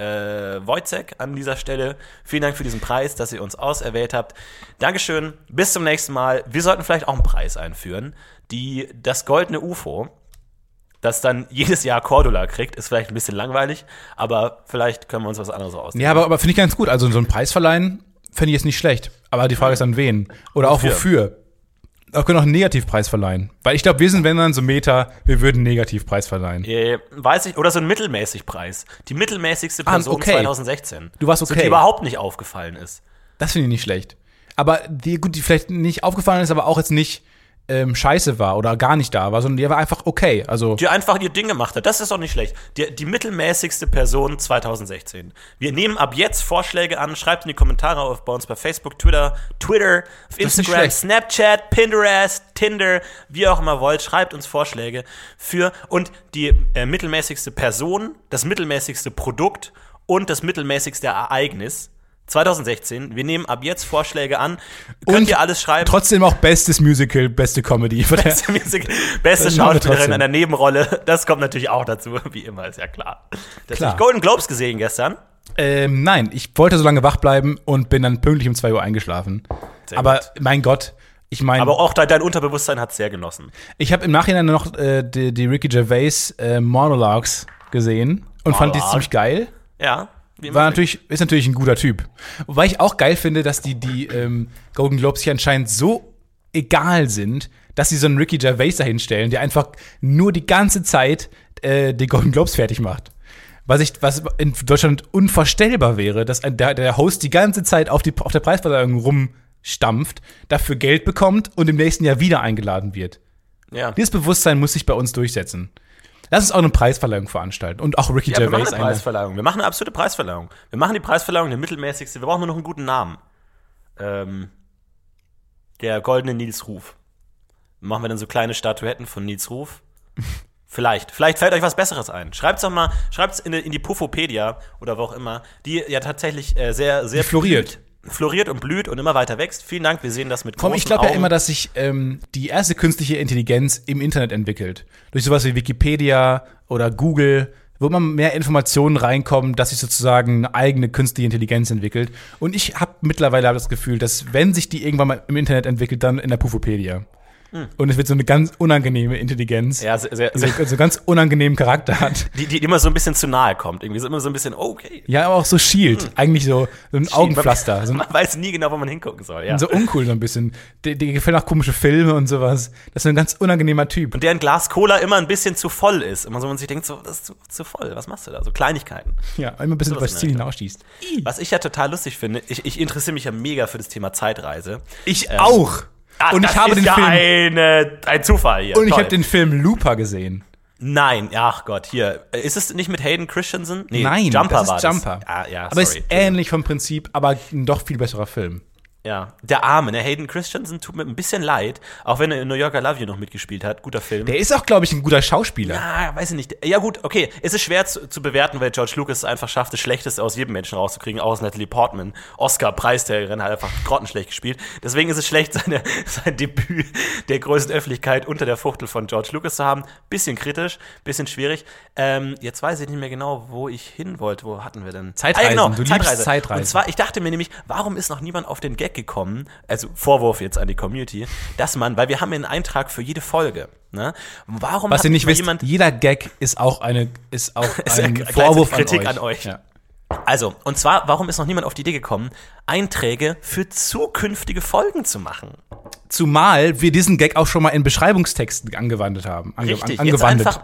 äh, Wojcek an dieser Stelle. Vielen Dank für diesen Preis, dass ihr uns auserwählt habt. Dankeschön, bis zum nächsten Mal. Wir sollten vielleicht auch einen Preis einführen. Die, das goldene U F O, das dann jedes Jahr Cordula kriegt, ist vielleicht ein bisschen langweilig, aber vielleicht können wir uns was anderes ausdenken.
Ja, aber, aber finde ich ganz gut. Also so einen Preis verleihen, finde ich jetzt nicht schlecht. Aber die Frage ist an wen? Oder auch wofür? Wir können auch einen Negativpreis verleihen. Weil ich glaube, wir sind, wenn dann so Meta, wir würden einen Negativpreis verleihen.
Äh, weiß ich, oder so einen Mittelmäßigpreis. Die mittelmäßigste Person
ah, okay.
zwanzig sechzehn.
Du warst okay.
So, die überhaupt nicht aufgefallen ist.
Das finde ich nicht schlecht. Aber die, gut, die vielleicht nicht aufgefallen ist, aber auch jetzt nicht Ähm, scheiße war oder gar nicht da war, sondern die war einfach okay. Also
die einfach ihr Ding gemacht hat. Das ist doch nicht schlecht. Die, die mittelmäßigste Person zwanzig sechzehn. Wir nehmen ab jetzt Vorschläge an. Schreibt in die Kommentare auf bei uns bei Facebook, Twitter, Twitter, auf Instagram, Snapchat, Pinterest, Tinder, wie auch immer wollt. Schreibt uns Vorschläge für und die äh, mittelmäßigste Person, das mittelmäßigste Produkt und das mittelmäßigste Ereignis. zwanzig sechzehn, wir nehmen ab jetzt Vorschläge an. Könnt und ihr alles schreiben.
Trotzdem auch bestes Musical, beste Comedy.
Beste Musical, beste Schauspielerin in einer Nebenrolle. Das kommt natürlich auch dazu, wie immer, ist ja klar. Das
klar.
Hast du Golden Globes gesehen gestern?
Ähm, nein, ich wollte so lange wach bleiben und bin dann pünktlich um zwei Uhr eingeschlafen. Sehr Aber gut. Mein Gott, ich meine.
Aber auch dein Unterbewusstsein hat es sehr genossen.
Ich habe im Nachhinein noch äh, die, die Ricky Gervais äh, Monologues gesehen und Monolog. fand die ziemlich geil.
Ja.
War natürlich, ist natürlich ein guter Typ. Wobei ich auch geil finde, dass die, die ähm, Golden Globes hier anscheinend so egal sind, dass sie so einen Ricky Gervais dahinstellen, der einfach nur die ganze Zeit äh, die Golden Globes fertig macht. Was, ich, was in Deutschland unvorstellbar wäre, dass ein, der, der Host die ganze Zeit auf, die, auf der Preisverleihung rumstampft, dafür Geld bekommt und im nächsten Jahr wieder eingeladen wird.
Ja.
Dieses Bewusstsein muss sich bei uns durchsetzen. Lass uns auch eine Preisverleihung veranstalten. Und auch Ricky
ja,
Gervais.
Wir machen eine Preisverleihung. Wir machen eine absolute Preisverleihung. Wir machen die Preisverleihung, der mittelmäßigste. Wir brauchen nur noch einen guten Namen. Ähm, der goldene Nils Ruf. Machen wir dann so kleine Statuetten von Nils Ruf. Vielleicht. Vielleicht fällt euch was Besseres ein. Schreibt's doch mal, schreibt's in, in die Puffopedia oder wo auch immer, die ja tatsächlich äh, sehr, sehr
die floriert.
floriert und blüht und immer weiter wächst. Vielen Dank, wir sehen das mit großen
Komm, ich glaube
ja
immer, dass sich ähm, die erste künstliche Intelligenz im Internet entwickelt. Durch sowas wie Wikipedia oder Google, wo immer mehr Informationen reinkommen, dass sich sozusagen eine eigene künstliche Intelligenz entwickelt. Und ich habe mittlerweile das Gefühl, dass wenn sich die irgendwann mal im Internet entwickelt, dann in der Puffopedia. Hm. Und es wird so eine ganz unangenehme Intelligenz,
ja, sehr, sehr,
die so, so einen ganz unangenehmen Charakter hat.
Die, die immer so ein bisschen zu nahe kommt. Irgendwie so immer so ein bisschen, okay.
Ja, aber auch so Shield. Hm. Eigentlich so, so ein Shield. Augenpflaster. So ein,
man weiß nie genau, wo man hingucken soll. Ja.
So uncool so ein bisschen. Die, die gefällt auch komische Filme und sowas. Das ist ein ganz unangenehmer Typ.
Und der ein Glas Cola immer ein bisschen zu voll ist. Immer so, man sich denkt, so, das ist zu, zu voll. Was machst du da? So Kleinigkeiten.
Ja, immer ein bisschen über das Ziel hinausschießt.
Was ich ja total lustig finde, ich, ich interessiere mich ja mega für das Thema Zeitreise.
Ich ähm, auch.
Ah,
und
das
ich habe
ist
den
ja
Film
eine, ein Zufall hier.
Und ich habe den Film Looper gesehen.
Nein, ach Gott, hier. Ist es nicht mit Hayden Christensen? Nee,
Nein,
Jumper
das ist
war
Jumper.
Das. Ah, ja,
aber es ist ähnlich vom Prinzip, aber ein doch viel besserer Film.
Ja, der Arme, ne? Hayden Christensen tut mir ein bisschen leid, auch wenn er in New York I Love You noch mitgespielt hat. Guter Film.
Der ist auch, glaube ich, ein guter Schauspieler.
Ja, weiß ich nicht. Ja gut, okay. Es ist schwer zu, zu bewerten, weil George Lucas einfach schafft, das Schlechteste aus jedem Menschen rauszukriegen, aus Natalie Portman. Oscar-Preisträgerin hat einfach grottenschlecht gespielt. Deswegen ist es schlecht, seine, sein Debüt der größten Öffentlichkeit unter der Fuchtel von George Lucas zu haben. Bisschen kritisch, bisschen schwierig. Ähm, jetzt weiß ich nicht mehr genau, wo ich hin wollte. Wo hatten wir denn?
Zeitreisen.
Ah, genau,
du
Zeitreise.
liebst Zeitreisen.
Und zwar, ich dachte mir nämlich, warum ist noch niemand auf den Gag gekommen, also Vorwurf jetzt an die Community, dass man, weil wir haben einen Eintrag für jede Folge, ne? Warum
Was
hat
ihr nicht wisst,
jemand,
jeder Gag ist auch eine, ist auch
ist
ein
ja
Vorwurf
Kritik
an euch.
An euch.
Ja.
Also, und zwar, warum ist noch niemand auf die Idee gekommen, Einträge für zukünftige Folgen zu machen?
Zumal wir diesen Gag auch schon mal in Beschreibungstexten angewandt haben. Ange
Richtig,
angewandt.
jetzt einfach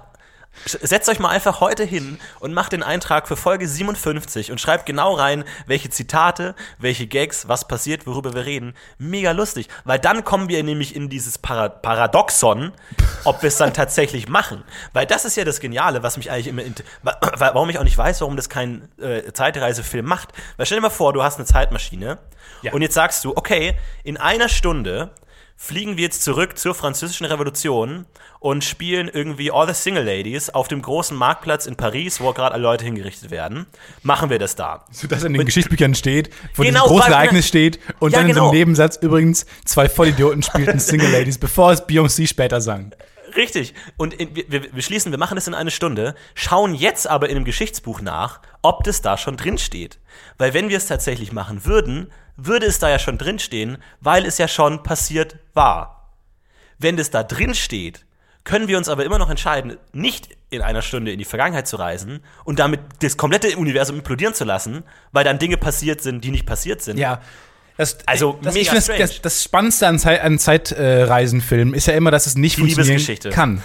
Setzt euch mal einfach heute hin und macht den Eintrag für Folge siebenundfünfzig und schreibt genau rein, welche Zitate, welche Gags, was passiert, worüber wir reden. Mega lustig, weil dann kommen wir nämlich in dieses Para- Paradoxon, ob wir es dann tatsächlich machen. Weil das ist ja das Geniale, was mich eigentlich immer, int- warum ich auch nicht weiß, warum das kein äh, Zeitreisefilm macht. Weil stell dir mal vor, du hast eine Zeitmaschine ja. und jetzt sagst du, okay, in einer Stunde fliegen wir jetzt zurück zur Französischen Revolution und spielen irgendwie All the Single Ladies auf dem großen Marktplatz in Paris, wo gerade alle Leute hingerichtet werden. Machen wir das da.
So dass in den und, Geschichtsbüchern steht, wo
genau,
dieses große Ereignis steht und
ja,
dann in
genau.
so einem Nebensatz übrigens zwei Vollidioten spielten Single Ladies, bevor es Beyoncé später sang.
Richtig. Und in, wir, wir schließen, wir machen das in eine Stunde, schauen jetzt aber in einem Geschichtsbuch nach, ob das da schon drin steht. Weil wenn wir es tatsächlich machen würden, würde es da ja schon drinstehen, weil es ja schon passiert war. Wenn das da drin steht, können wir uns aber immer noch entscheiden, nicht in einer Stunde in die Vergangenheit zu reisen und damit das komplette Universum implodieren zu lassen, weil dann Dinge passiert sind, die nicht passiert sind.
Ja. Das,
also
das,
mega
ich
strange.
Das, das Spannendste an, Zeit, an Zeitreisenfilmen ist ja immer, dass es nicht
die
funktionieren
Liebesgeschichte
kann.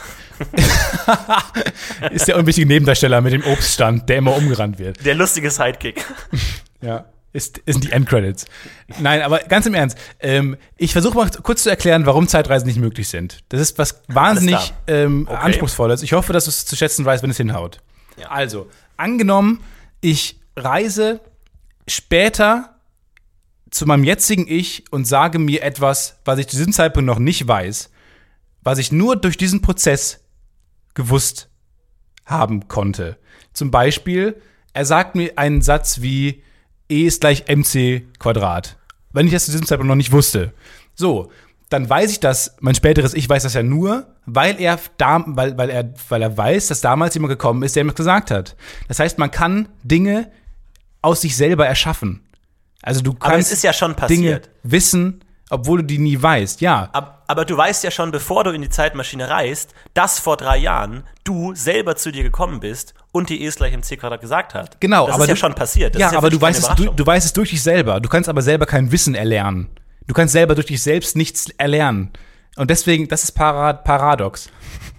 Ist der unwichtige Nebendarsteller mit dem Obststand, der immer umgerannt wird.
Der lustige Sidekick.
Ja. Ist, ist die Endcredits. Nein, aber ganz im Ernst. Ähm, ich versuche mal kurz zu erklären, warum Zeitreisen nicht möglich sind. Das ist was wahnsinnig ähm,
okay.
Anspruchsvolles. Ich hoffe, dass du es zu schätzen weißt, wenn es hinhaut.
Ja.
Also, angenommen, ich reise später zu meinem jetzigen Ich und sage mir etwas, was ich zu diesem Zeitpunkt noch nicht weiß, was ich nur durch diesen Prozess gewusst haben konnte. Zum Beispiel, er sagt mir einen Satz wie E ist gleich mc Quadrat. Wenn ich das zu diesem Zeitpunkt noch nicht wusste. So, dann weiß ich das, mein späteres Ich weiß das ja nur, weil er, da, weil, weil er, weil er weiß, dass damals jemand gekommen ist, der ihm das gesagt hat. Das heißt, man kann Dinge aus sich selber erschaffen. Also du kannst
aber es ist ja schon passiert.
Dinge wissen, obwohl du die nie weißt, ja.
Aber, aber du weißt ja schon, bevor du in die Zeitmaschine reist, dass vor drei Jahren du selber zu dir gekommen bist und die E ist gleich mc Quadrat gesagt hat.
Genau,
das
aber
ist ja
du,
schon passiert. Das
ja,
ist ja
aber du weißt, es, du,
Überraschung.
du weißt es durch dich selber. Du kannst aber selber kein Wissen erlernen. Du kannst selber durch dich selbst nichts erlernen. Und deswegen, das ist Parad- paradox.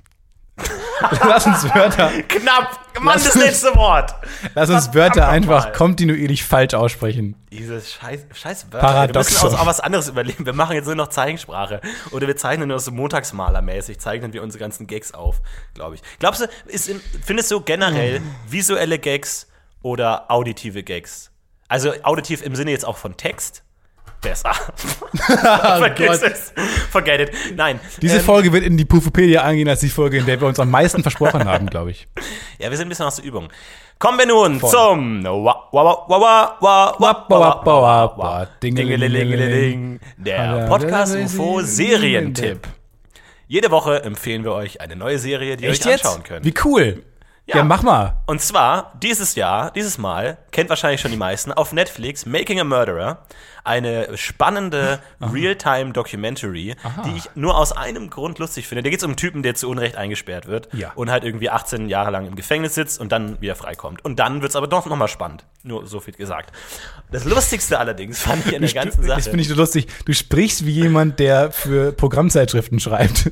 Lass uns Wörter.
Knapp! Mann, das letzte Wort!
Lass uns
Verdammt
Wörter einfach
nochmal.
kontinuierlich falsch aussprechen.
Dieses scheiß, scheiß Wörter.
Paradoxon.
Wir müssen uns auch was anderes überlegen. Wir machen jetzt nur noch Zeichensprache. Oder wir zeichnen nur so montagsmalermäßig, zeichnen wir unsere ganzen Gags auf, glaube ich. Glaubst du, ist in, findest du generell visuelle Gags oder auditive Gags? Also auditiv im Sinne jetzt auch von Text? Besser. Vergiss es. Forget it. Nein.
Diese
ähm,
Folge wird in die Pufopedia eingehen als die Folge, in der wir uns am meisten versprochen haben, glaube ich.
Ja, wir sind ein bisschen aus der Übung. Kommen wir nun
Voll.
zum wa- wa- wa- wa- wa- wa- wa- wa- wa- wa-
Dingelingelingeling.
der Podcast-U F O-Serientipp. Jede Woche empfehlen wir euch eine neue Serie, die ihr
Echt
euch
jetzt?
anschauen könnt.
Wie cool. Ja.
Ja.
mach mal.
Und zwar dieses Jahr, dieses Mal, kennt wahrscheinlich schon die meisten, auf Netflix Making a Murderer. Eine spannende Real-Time-Documentary, die ich nur aus einem Grund lustig finde. Da geht es um einen Typen, der zu Unrecht eingesperrt wird
Ja.
und halt irgendwie achtzehn Jahre lang im Gefängnis sitzt und dann wieder freikommt. Und dann wird es aber doch nochmal spannend. Nur so viel gesagt. Das Lustigste allerdings fand ich in der ganzen Sache.
Das finde ich so lustig. Du sprichst wie jemand, der für Programmzeitschriften schreibt.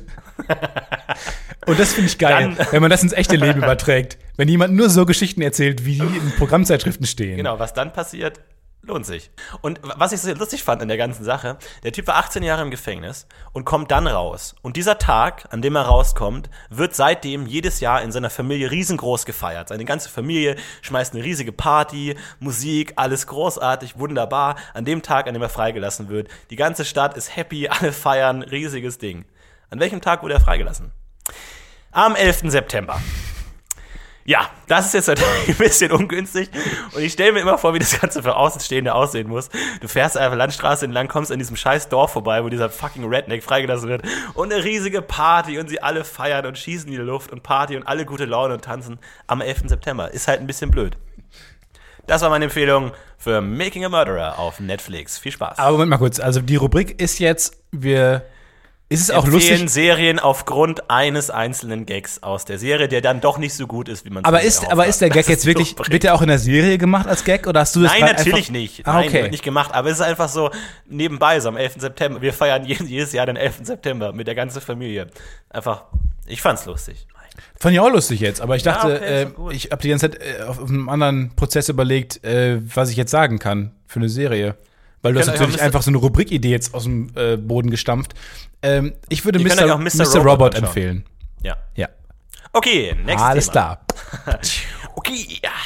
Und das finde ich geil,
Dann-
wenn man das ins echte Leben überträgt. Wenn jemand nur so Geschichten erzählt, wie die in Programmzeitschriften stehen.
Genau, was dann passiert, lohnt sich. Und was ich so lustig fand in der ganzen Sache, der Typ war achtzehn Jahre im Gefängnis und kommt dann raus. Und dieser Tag, an dem er rauskommt, wird seitdem jedes Jahr in seiner Familie riesengroß gefeiert. Seine ganze Familie schmeißt eine riesige Party, Musik, alles großartig, wunderbar. An dem Tag, an dem er freigelassen wird, die ganze Stadt ist happy, alle feiern, riesiges Ding. An welchem Tag wurde er freigelassen? Am elften September. Ja, das ist jetzt natürlich ein bisschen ungünstig und ich stelle mir immer vor, wie das Ganze für Außenstehende aussehen muss. Du fährst einfach Landstraße entlang, kommst an diesem scheiß Dorf vorbei, wo dieser fucking Redneck freigelassen wird und eine riesige Party und sie alle feiern und schießen in die Luft und Party und alle gute Laune und tanzen am elften September. Ist halt ein bisschen blöd. Das war meine Empfehlung für Making a Murderer auf Netflix. Viel Spaß.
Aber Moment mal kurz, also die Rubrik ist jetzt, wir, ist es auch
Empfehlen
lustig,
Serien aufgrund eines einzelnen Gags aus der Serie, der dann doch nicht so gut ist, wie man es
aber
sich
ist,
erhofft
aber
hat.
ist der Gag
Das
jetzt wirklich,
so
wird der auch in der Serie gemacht als Gag oder hast du das
Nein,
grad
natürlich
einfach,
nicht.
Ah,
Nein,
okay.
wird nicht gemacht. Aber es ist einfach so nebenbei, so am elften September. Wir feiern jedes Jahr den elften September mit der ganzen Familie. Einfach, ich fand's lustig. Mein
Fand ich auch lustig jetzt, aber ich
Ja,
dachte,
okay, ist
äh,
doch gut.
ich habe die ganze Zeit äh, auf, auf einem anderen Prozess überlegt, äh, was ich jetzt sagen kann für eine Serie. Weil du hast
könnt euch auch
natürlich
Mister
einfach so eine Rubrik-Idee jetzt aus dem äh, Boden gestampft. Ähm, ich würde
Ihr könnt euch
Mister
auch Mister
Mister
Robot
Robot
anschauen.
empfehlen.
Ja.
Ja.
Okay, nächstes
Alles
Thema.
klar.
Okay, ja.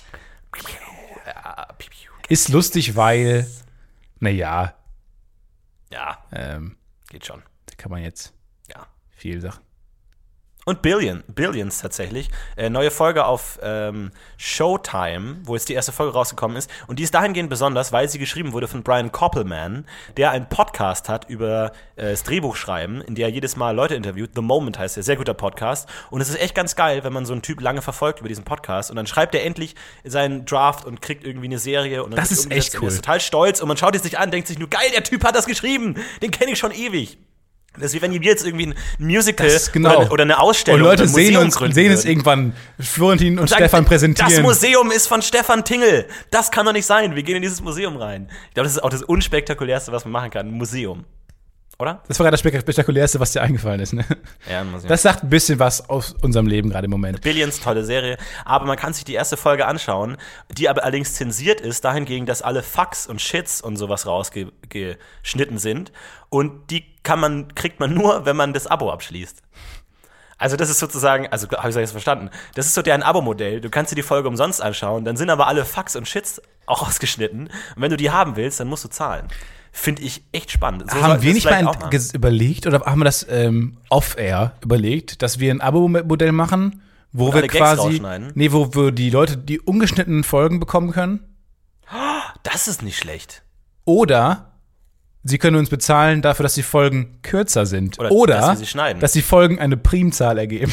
Ist lustig, weil, naja,
Ja,
ähm,
geht schon.
da kann man jetzt
Ja.
viel Sachen.
Und Billion, Billions tatsächlich. Äh, neue Folge auf ähm, Showtime, wo jetzt die erste Folge rausgekommen ist. Und die ist dahingehend besonders, weil sie geschrieben wurde von Brian Koppelman, der einen Podcast hat über äh, das Drehbuchschreiben, in der er jedes Mal Leute interviewt. The Moment heißt der, sehr guter Podcast. Und es ist echt ganz geil, wenn man so einen Typ lange verfolgt über diesen Podcast. Und dann schreibt er endlich seinen Draft und kriegt irgendwie eine Serie. Und dann
Das
wird
ist
umgesetzt
echt
und er
cool.
ist total stolz. Und man schaut es sich an, denkt sich nur, geil, der Typ hat das geschrieben. Den kenne ich schon ewig. Das ist wie wenn wir jetzt irgendwie ein Musical
Das ist genau.
oder, oder eine Ausstellung
Und Leute
oder ein
sehen
Museum
uns,
gründen
sehen es
würden.
irgendwann Florentin und
Sagen,
Stefan präsentieren.
Das Museum ist von Stefan Tingel. Das kann doch nicht sein. Wir gehen in dieses Museum rein. Ich glaube, das ist auch das Unspektakulärste, was man machen kann. Ein Museum. Oder?
Das war gerade das Spektakulärste, was dir eingefallen ist. Ne?
Ja, ein Museum.
Das sagt ein bisschen was aus unserem Leben gerade im Moment.
Billions, tolle Serie. Aber man kann sich die erste Folge anschauen, die aber allerdings zensiert ist, dahingegen, dass alle Fucks und Shits und sowas rausgeschnitten sind. Und die kann man, kriegt man nur, wenn man das Abo abschließt. Also das ist sozusagen, also habe ich das jetzt verstanden, das ist so deren Abo-Modell. Du kannst dir die Folge umsonst anschauen, dann sind aber alle Fucks und Shits auch ausgeschnitten. Und wenn du die haben willst, dann musst du zahlen. Finde ich echt spannend. So soll-
Haben wir
das
nicht
vielleicht
mal
auch machen.
ges- überlegt oder haben wir das ähm, off-air überlegt, dass wir ein Abo-Modell machen, wo
Und
wir
alle Gags
quasi,
rausschneiden?
nee, wo wir die Leute die ungeschnittenen Folgen bekommen können?
Das ist nicht schlecht.
Oder sie können uns bezahlen dafür, dass die Folgen kürzer sind.
Oder,
Oder,
dass wir sie schneiden.
dass die Folgen eine Primzahl ergeben.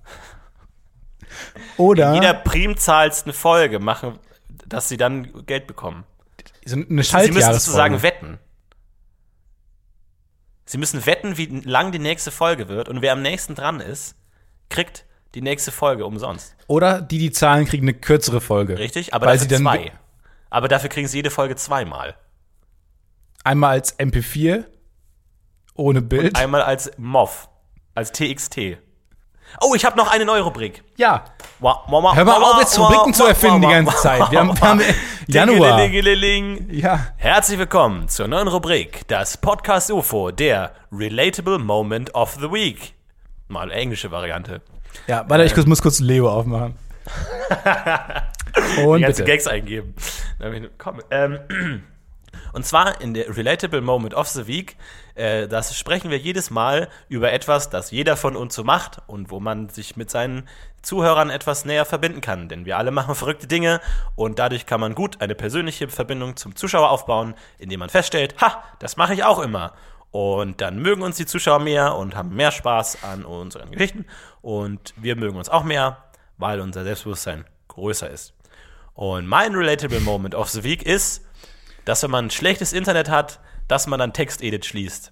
Oder
In jeder primzahlsten Folge machen, dass sie dann Geld bekommen.
so eine
Sie müssen
Schaltjahresfolge.
sozusagen wetten. Sie müssen wetten, wie lang die nächste Folge wird. Und wer am nächsten dran ist, kriegt die nächste Folge umsonst.
Oder die, die zahlen, kriegen eine kürzere Folge.
Richtig? Aber
Weil
dafür
sie dann
zwei. Aber dafür kriegen sie jede Folge zweimal.
einmal als M P vier ohne Bild.
Einmal als M O V. Als T X T. Oh, ich habe noch eine neue Rubrik.
Ja.
Wa- wa- wa-
Hör mal
wa-
auf, jetzt
wa-
Rubriken zu
wa-
erfinden die
wa-
ganze
wa-
Zeit. Wir haben, wir haben Januar.
Dingelingelingeling.
Ja.
Herzlich willkommen zur neuen Rubrik, das Podcast U F O, der Relatable Moment of the Week. Mal englische Variante.
Ja, warte, ich muss kurz Leo aufmachen. Und
Die ganzen
bitte.
Gags eingeben. Komm, ähm, und zwar in der Relatable Moment of the Week, äh, das sprechen wir jedes Mal über etwas, das jeder von uns so macht und wo man sich mit seinen Zuhörern etwas näher verbinden kann. Denn wir alle machen verrückte Dinge und dadurch kann man gut eine persönliche Verbindung zum Zuschauer aufbauen, indem man feststellt, ha, das mache ich auch immer. Und dann mögen uns die Zuschauer mehr und haben mehr Spaß an unseren Geschichten. Und wir mögen uns auch mehr, weil unser Selbstbewusstsein größer ist. Und mein Relatable Moment of the Week ist, dass wenn man ein schlechtes Internet hat, dass man dann Text-Edit schließt.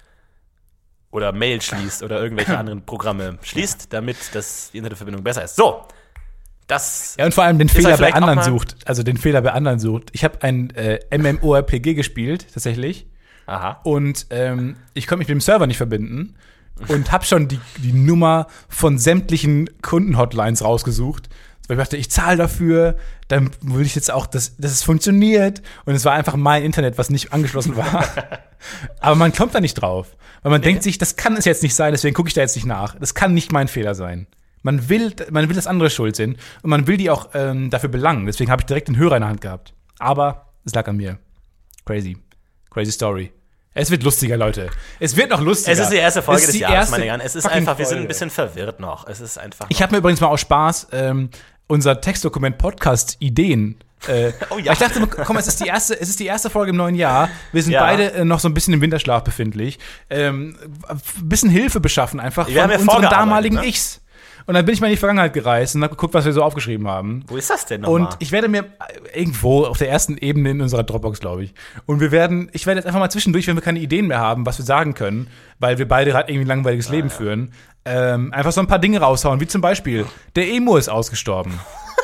Oder Mail schließt oder irgendwelche anderen Programme schließt, damit das, die Internetverbindung besser ist. So, das
Ja, und vor allem den
Ist
Fehler
halt
bei
vielleicht auch
anderen
mal-
sucht. Also den Fehler bei anderen sucht. Ich habe ein äh, MMORPG gespielt, tatsächlich.
Aha.
Und ähm, ich konnte mich mit dem Server nicht verbinden. Und habe schon die, die Nummer von sämtlichen Kundenhotlines rausgesucht. Weil ich dachte, ich zahle dafür, dann will ich jetzt auch, dass, dass es funktioniert. Und es war einfach mein Internet, was nicht angeschlossen war. Aber man kommt da nicht drauf. Weil man
Nee.
denkt sich, das kann es jetzt nicht sein, deswegen gucke ich da jetzt nicht nach. Das kann nicht mein Fehler sein. Man will, man will, dass andere schuld sind. Und man will die auch ähm, dafür belangen. Deswegen habe ich direkt den Hörer in der Hand gehabt. Aber es lag an mir. Crazy. Crazy Story. Es wird lustiger, Leute. Es wird noch lustiger.
Es ist die erste Folge
Es ist
des
die
Jahres,
erste
meine Herren. Es ist
fucking
einfach, wir sind ein
Folge.
bisschen verwirrt noch. Es ist einfach.
Ich habe mir übrigens mal aus Spaß ähm, unser Textdokument Podcast-Ideen. Äh,
Oh ja.
Ich dachte, komm, es ist die erste, es ist die erste Folge im neuen Jahr. Wir sind
Ja.
beide äh, noch so ein bisschen im Winterschlaf befindlich. Ähm, ein bisschen Hilfe beschaffen einfach
Wir
von
haben ja
unseren
vorgearbeitet,
damaligen
ne?
Ichs. Und dann bin ich mal in die Vergangenheit gereist und habe geguckt, was wir so aufgeschrieben haben.
Wo ist das denn nochmal?
Und ich werde mir irgendwo auf der ersten Ebene in unserer Dropbox, glaube ich. Und wir werden, ich werde jetzt einfach mal zwischendurch, wenn wir keine Ideen mehr haben, was wir sagen können, weil wir beide gerade irgendwie ein langweiliges Leben führen, ähm, einfach so ein paar Dinge raushauen, wie zum Beispiel, der Emo ist ausgestorben.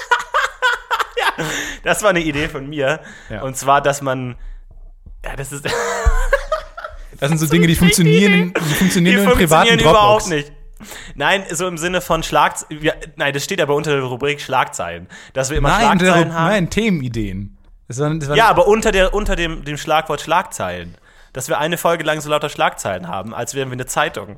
Das war eine Idee von mir.
Ja.
Und zwar, dass man. Ja, das ist.
Das sind so Dinge, die funktionieren, die funktionieren
Die
nur in privaten
funktionieren
Dropbox.
überhaupt nicht. Nein, so im Sinne von Schlagzeilen. Nein, das steht aber unter der Rubrik Schlagzeilen. Dass wir immer
nein,
Schlagzeilen
der,
haben.
Nein, Themenideen. Das war, das war
ja, aber unter, der, unter dem, dem Schlagwort Schlagzeilen. Dass wir eine Folge lang so lauter Schlagzeilen haben, als wären wir eine Zeitung.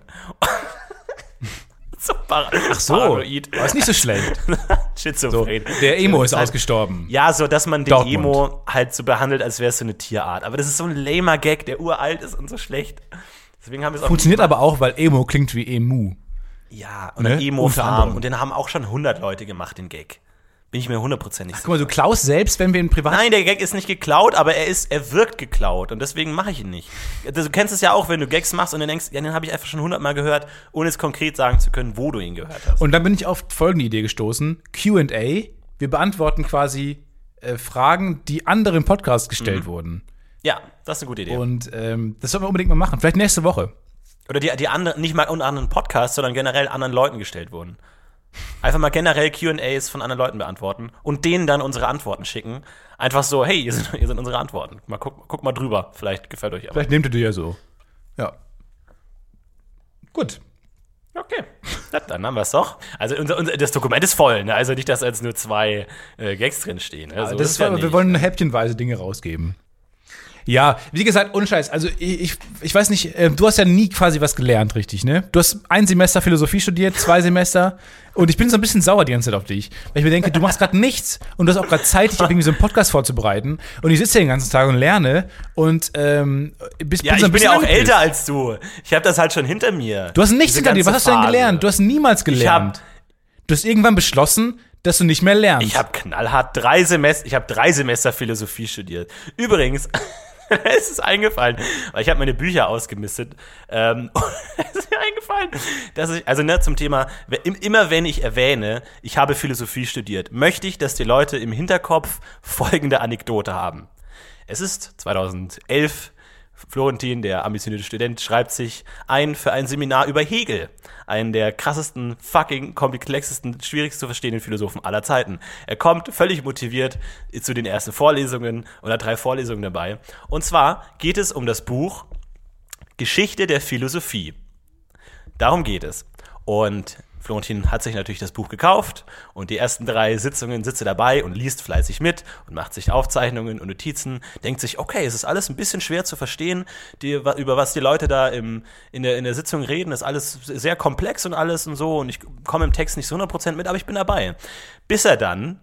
so para-
Ach so,
paranoid.
das ist nicht so schlecht.
Schizophren.
So, der Emo ist ausgestorben.
Ja, so, dass man den
Dortmund.
Emo halt so behandelt, als wäre es so eine Tierart. Aber das ist so ein lamer Gag, der uralt ist und so schlecht. Deswegen haben wir es auch
Funktioniert aber auch, weil Emo klingt wie Emu.
Ja, und
Ne?
ein
Unter
Emo-Farm.
anderem.
Und den haben auch schon hundert Leute gemacht, den Gag. Bin ich mir hundertprozentig sicher.
Guck mal, du klaust selbst, wenn wir in Privat...
Nein, der Gag ist nicht geklaut, aber er ist, er wirkt geklaut und deswegen mache ich ihn nicht. Du kennst es ja auch, wenn du Gags machst und dann denkst, ja, den habe ich einfach schon hundertmal gehört, ohne es konkret sagen zu können, wo du ihn gehört hast.
Und dann bin ich auf folgende Idee gestoßen. Q and A. Wir beantworten quasi äh, Fragen, die anderen im Podcast gestellt
Mhm.
wurden.
Ja, das ist eine gute Idee.
Und ähm, das sollten wir unbedingt mal machen. Vielleicht nächste Woche.
Oder die, die anderen, nicht mal unter anderen Podcasts, sondern generell anderen Leuten gestellt wurden. Einfach mal generell Q and As von anderen Leuten beantworten und denen dann unsere Antworten schicken. Einfach so, hey, hier sind, hier sind unsere Antworten. Mal guck, guck mal drüber, vielleicht gefällt euch aber.
Vielleicht nehmt ihr die ja so. Ja. Gut.
Okay, Na, dann haben wir es doch. Also unser, unser, das Dokument ist voll, ne? Also nicht, dass jetzt nur zwei äh, Gags drinstehen. Ne? So
das ist, ja wir wollen häppchenweise Dinge rausgeben. Ja, wie gesagt, ohne Scheiß. Also ich, ich, ich weiß nicht, äh, du hast ja nie quasi was gelernt, richtig, ne? Du hast ein Semester Philosophie studiert, zwei Semester. Und ich bin so ein bisschen sauer die ganze Zeit auf dich. Weil ich mir denke, du machst gerade nichts und du hast auch gerade Zeit, dich auf irgendwie so einen Podcast vorzubereiten. Und ich sitze hier den ganzen Tag und lerne und ähm, bist
Ja,
bin so
ich
ein
bin ja auch
angepisst.
älter als du. Ich habe das halt schon hinter mir.
Du hast nichts
Diese
hinter dir. Was
ganze
hast du denn
Phase.
gelernt? Du hast niemals gelernt. Du hast irgendwann beschlossen, dass du nicht mehr lernst.
Ich habe knallhart drei Semester, ich habe drei Semester Philosophie studiert. Übrigens, es ist eingefallen, weil ich habe meine Bücher ausgemistet. Ähm, und es ist mir eingefallen, dass ich, also ne, zum Thema, immer wenn ich erwähne, ich habe Philosophie studiert, möchte ich, dass die Leute im Hinterkopf folgende Anekdote haben. Es ist zweitausendelf. Florentin, der ambitionierte Student, schreibt sich ein für ein Seminar über Hegel, einen der krassesten, fucking komplexesten, schwierigst zu verstehenden Philosophen aller Zeiten. Er kommt völlig motiviert zu den ersten Vorlesungen oder drei Vorlesungen dabei. Und zwar geht es um das Buch Geschichte der Philosophie. Darum geht es. Und Florentin hat sich natürlich das Buch gekauft und die ersten drei Sitzungen sitzt er dabei und liest fleißig mit und macht sich Aufzeichnungen und Notizen, denkt sich, okay, es ist alles ein bisschen schwer zu verstehen, die, über was die Leute da im, in, der, in der Sitzung reden, ist alles sehr komplex und alles und so und ich komme im Text nicht so hundert Prozent mit, aber ich bin dabei. Bis er dann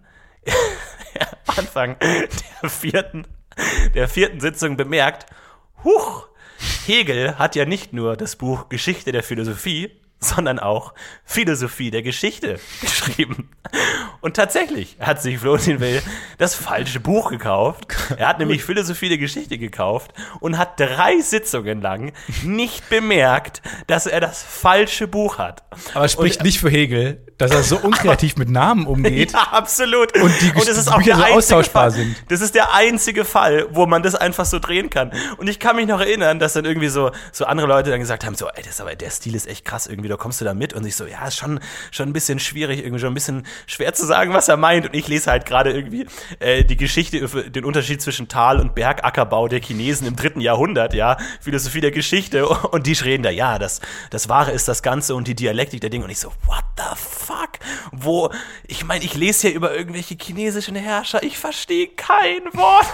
Anfang der vierten, der vierten Sitzung bemerkt, huch, Hegel hat ja nicht nur das Buch Geschichte der Philosophie, sondern auch Philosophie der Geschichte geschrieben. Und tatsächlich hat sich Florentin Will das falsche Buch gekauft. Er hat nämlich Philosophie der Geschichte gekauft und hat drei Sitzungen lang nicht bemerkt, dass er das falsche Buch hat.
Aber es spricht
und,
nicht für Hegel, dass er so unkreativ mit Namen umgeht.
Ja, absolut.
Und die
und das ist auch
Bücher
der
so
einzige
austauschbar
Fall,
sind.
Das ist der einzige Fall, wo man das einfach so drehen kann. Und ich kann mich noch erinnern, dass dann irgendwie so, so andere Leute dann gesagt haben, so, ey, das ist aber, der Stil ist echt krass irgendwie, da kommst du da mit. Und ich so, ja, ist schon, schon ein bisschen schwierig, irgendwie schon ein bisschen schwer zu sagen, was er meint. Und ich lese halt gerade irgendwie äh, die Geschichte, über den Unterschied zwischen Tal- und Bergackerbau der Chinesen im dritten Jahrhundert, ja, Philosophie der Geschichte. Und die reden da, ja, das, das Wahre ist das Ganze und die Dialektik der Dinge. Und ich so, what the fuck? Wo, ich meine, ich lese hier über irgendwelche chinesischen Herrscher, ich verstehe kein Wort.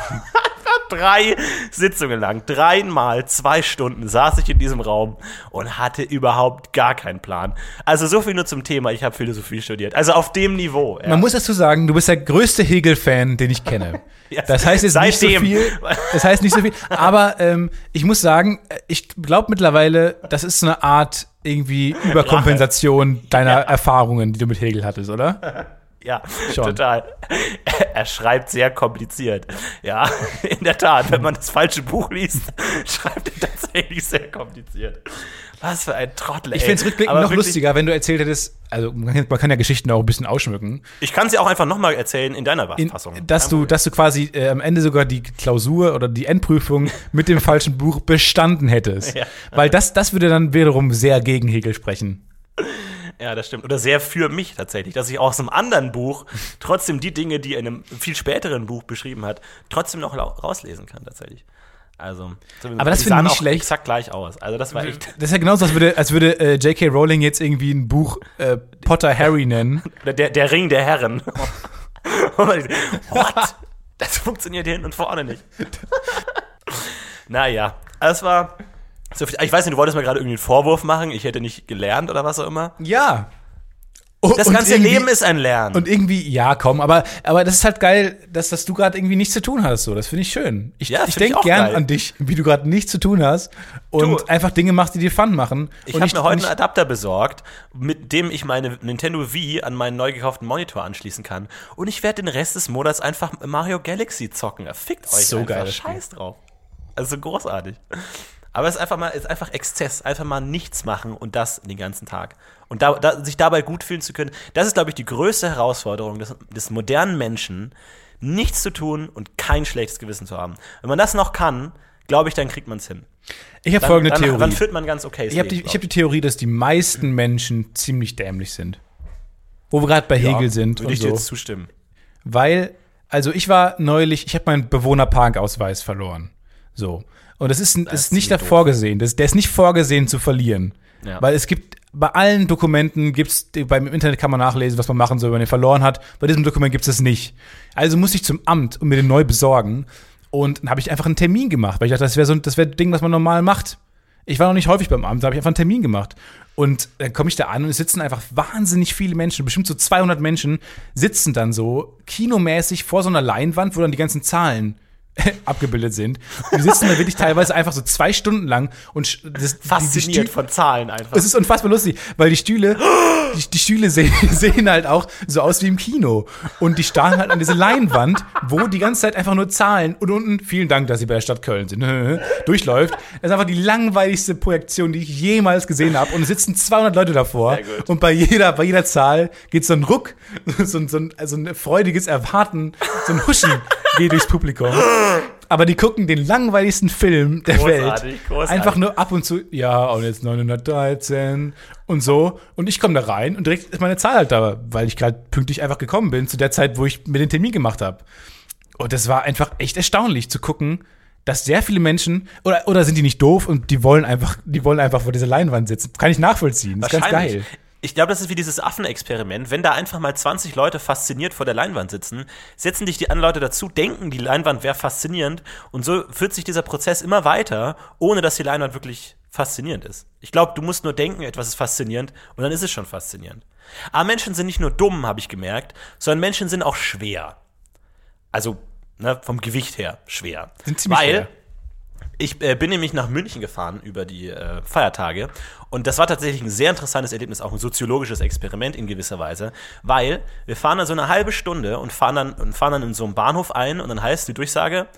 Drei Sitzungen lang, dreimal zwei Stunden saß ich in diesem Raum und hatte überhaupt gar keinen Plan. Also so viel nur zum Thema, ich habe Philosophie studiert. Also auf dem Niveau. Ja.
Man muss dazu sagen, du bist der größte Hegel-Fan, den ich kenne.
Ja,
das heißt jetzt nicht so
seitdem.
viel. Das heißt nicht so viel. Aber ähm, ich muss sagen, ich glaube mittlerweile, das ist so eine Art irgendwie Überkompensation deiner
Ja.
Erfahrungen, die du mit Hegel hattest, oder?
Ja,
Schon.
total. Er schreibt sehr kompliziert. Ja, in der Tat, wenn man das falsche Buch liest, schreibt er tatsächlich sehr kompliziert. Was für ein Trottel, ey.
Ich find's rückblickend
Aber
noch
wirklich,
lustiger, wenn du erzählt hättest, also man kann, man kann ja Geschichten auch ein bisschen ausschmücken,
Ich kann sie auch einfach nochmal erzählen in deiner
in,
Fassung.
dass
Kein
du,
Problem.
dass du quasi äh, am Ende sogar die Klausur oder die Endprüfung mit dem falschen Buch bestanden hättest.
Ja.
Weil das, das würde dann wiederum sehr gegen Hegel sprechen.
Ja, das stimmt. Oder sehr für mich tatsächlich, dass ich aus einem anderen Buch trotzdem die Dinge, die er in einem viel späteren Buch beschrieben hat, trotzdem noch lau- rauslesen kann tatsächlich. Also,
aber das finde ich nicht schlecht.
Exakt gleich aus. Also das war echt.
Das ist ja genauso, als würde, als würde äh, J K. Rowling jetzt irgendwie ein Buch äh, Potter Harry nennen.
der, der Ring der Herren. What? Das funktioniert hinten und vorne nicht. Naja, es war. So viel, ich weiß nicht, du wolltest mir gerade irgendwie einen Vorwurf machen, ich hätte nicht gelernt oder was auch immer.
Ja.
Das ganze Leben ist ein Lernen.
Und irgendwie, ja, komm, aber, aber das ist halt geil, dass, dass du gerade irgendwie nichts zu tun hast. So. Das finde ich schön. Ich,
ja,
ich denke gern
geil.
an dich, wie du gerade nichts zu tun hast und du, einfach Dinge machst, die dir Fun machen.
Ich habe mir heute einen Adapter besorgt, mit dem ich meine Nintendo Wii an meinen neu gekauften Monitor anschließen kann. Und ich werde den Rest des Monats einfach Mario Galaxy zocken. Fickt euch
so
einfach.
Geil,
Scheiß drauf. Also großartig. Aber es ist einfach mal, ist einfach Exzess, einfach mal nichts machen und das den ganzen Tag. Und da, da, sich dabei gut fühlen zu können, das ist, glaube ich, die größte Herausforderung des, des modernen Menschen, nichts zu tun und kein schlechtes Gewissen zu haben. Wenn man das noch kann, glaube ich, dann kriegt man es hin.
Ich habe folgende
dann,
Theorie.
Dann führt man ganz okay.
Ich habe die, hab die Theorie, dass die meisten Menschen ziemlich dämlich sind. Wo wir gerade bei Hegel ja, sind.
Würde ich dir so. jetzt zustimmen.
Weil, also ich war neulich, ich habe meinen Bewohnerparkausweis verloren. So. Und das ist, das ist nicht da vorgesehen. Das, der ist nicht vorgesehen zu verlieren. Ja. Weil es gibt, bei allen Dokumenten gibt's, beim Internet kann man nachlesen, was man machen soll, wenn man den verloren hat. Bei diesem Dokument gibt es das nicht. Also musste ich zum Amt und mir den neu besorgen. Und dann habe ich einfach einen Termin gemacht, weil ich dachte, das wäre so das wäre ein Ding, was man normal macht. Ich war noch nicht häufig beim Amt, da habe ich einfach einen Termin gemacht. Und dann komme ich da an und es sitzen einfach wahnsinnig viele Menschen, bestimmt so zweihundert Menschen, sitzen dann so kinomäßig vor so einer Leinwand, wo dann die ganzen Zahlen abgebildet sind. Und die sitzen da wirklich teilweise einfach so zwei Stunden lang und das,
fasziniert
die, die
von Zahlen einfach.
Es ist unfassbar lustig, weil die Stühle, die, die Stühle sehen, sehen halt auch so aus wie im Kino. Und die starren halt an diese Leinwand, wo die ganze Zeit einfach nur Zahlen und unten, vielen Dank, dass Sie bei der Stadt Köln sind, durchläuft. Das ist einfach die langweiligste Projektion, die ich jemals gesehen habe. Und es sitzen zweihundert Leute davor. Und bei jeder, bei jeder Zahl geht so ein Ruck, so, so, ein, so ein freudiges Erwarten, so ein Huschen geht durchs Publikum. Aber die gucken den langweiligsten Film der großartig, Welt. Großartig. Einfach nur ab und zu, ja, und jetzt neunhundertdreizehn und so. Und ich komme da rein und direkt ist meine Zahl halt da, weil ich gerade pünktlich einfach gekommen bin, zu der Zeit, wo ich mir den Termin gemacht habe. Und das war einfach echt erstaunlich zu gucken, dass sehr viele Menschen, oder, oder sind die nicht doof und die wollen einfach, die wollen einfach vor dieser Leinwand sitzen. Kann ich nachvollziehen. Das ist ganz geil.
Ich glaube, das ist wie dieses Affenexperiment. Wenn da einfach mal zwanzig Leute fasziniert vor der Leinwand sitzen, setzen dich die anderen Leute dazu, denken, die Leinwand wäre faszinierend und so führt sich dieser Prozess immer weiter, ohne dass die Leinwand wirklich faszinierend ist. Ich glaube, du musst nur denken, etwas ist faszinierend und dann ist es schon faszinierend. Aber Menschen sind nicht nur dumm, habe ich gemerkt, sondern Menschen sind auch schwer. Also, ne, vom Gewicht her schwer.
Sind ziemlich
Weil
schwer.
Ich äh, bin nämlich nach München gefahren über die äh, Feiertage und das war tatsächlich ein sehr interessantes Erlebnis, auch ein soziologisches Experiment in gewisser Weise, weil wir fahren dann so eine halbe Stunde und fahren dann, und fahren dann in so einen Bahnhof ein und dann heißt die Durchsage,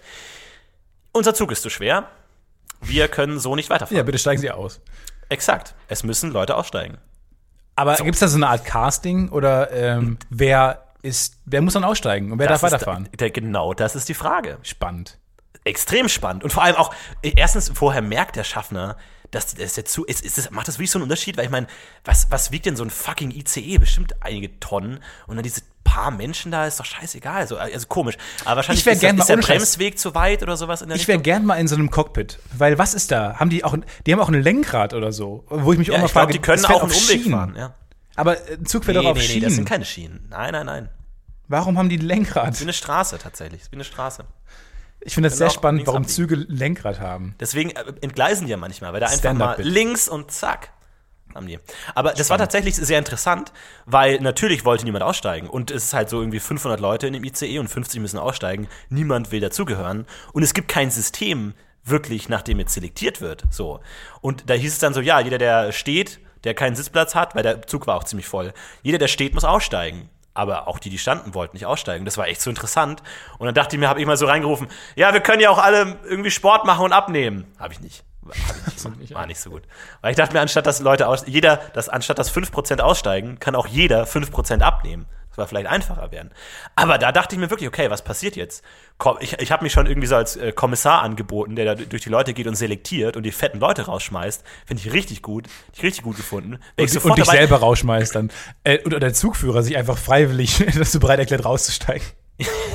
unser Zug ist zu schwer, wir können so nicht weiterfahren.
Ja, bitte steigen Sie aus.
Exakt, es müssen Leute aussteigen.
Aber
so.
Gibt es da so eine Art Casting oder ähm, wer ist, wer muss dann aussteigen und wer
das
darf weiterfahren?
Da, der, genau, das ist die Frage.
Spannend.
Extrem spannend. Und vor allem auch, erstens, vorher merkt der Schaffner, dass das jetzt zu, ist, ist das, macht das wirklich so einen Unterschied? Weil ich meine, was, was wiegt denn so ein fucking I C E? Bestimmt einige Tonnen. Und dann diese paar Menschen da, ist doch scheißegal. Also, also komisch. Aber wahrscheinlich ist,
gern
ist der Bremsweg zu weit oder sowas in der
Ich wäre gern mal in so einem Cockpit. Weil was ist da? Haben die auch, die haben auch ein Lenkrad oder so? Wo ich mich
ja,
auch mal
ich
frage,
glaub, die können auch einen Umweg
Schienen.
fahren. Ja.
Aber ein Zug fährt
nee,
doch auf
nee,
Schienen.
Nee, das sind keine Schienen. Nein, nein, nein.
Warum haben die ein Lenkrad?
Das ist wie eine Straße tatsächlich. Das ist wie eine Straße.
Ich finde das sehr spannend, warum Züge Lenkrad haben.
Deswegen entgleisen die ja manchmal, weil da einfach mal links und zack haben die. Aber das war tatsächlich sehr interessant, weil natürlich wollte niemand aussteigen. Und es ist halt so irgendwie fünfhundert Leute in dem I C E und fünfzig müssen aussteigen. Niemand will dazugehören. Und es gibt kein System wirklich, nach dem jetzt selektiert wird. So. Und da hieß es dann so, ja, jeder, der steht, der keinen Sitzplatz hat, weil der Zug war auch ziemlich voll. Jeder, der steht, muss aussteigen. Aber auch die, die standen, wollten nicht aussteigen. Das war echt so interessant. Und dann dachte ich mir, habe ich mal so reingerufen, ja, wir können ja auch alle irgendwie Sport machen und abnehmen. Habe ich nicht. Hab ich nicht. War nicht so gut. Weil ich dachte mir, anstatt dass Leute aus, jeder, dass anstatt dass fünf Prozent aussteigen, kann auch jeder fünf Prozent abnehmen. Das war vielleicht einfacher werden. Aber da dachte ich mir wirklich, okay, was passiert jetzt? Ich, ich habe mich schon irgendwie so als äh, Kommissar angeboten, der da durch die Leute geht und selektiert und die fetten Leute rausschmeißt. Finde ich richtig gut. Finde ich richtig gut gefunden.
Und, und dich selber rausschmeißt dann. Äh, oder der Zugführer sich einfach freiwillig dazu bereit erklärt, rauszusteigen.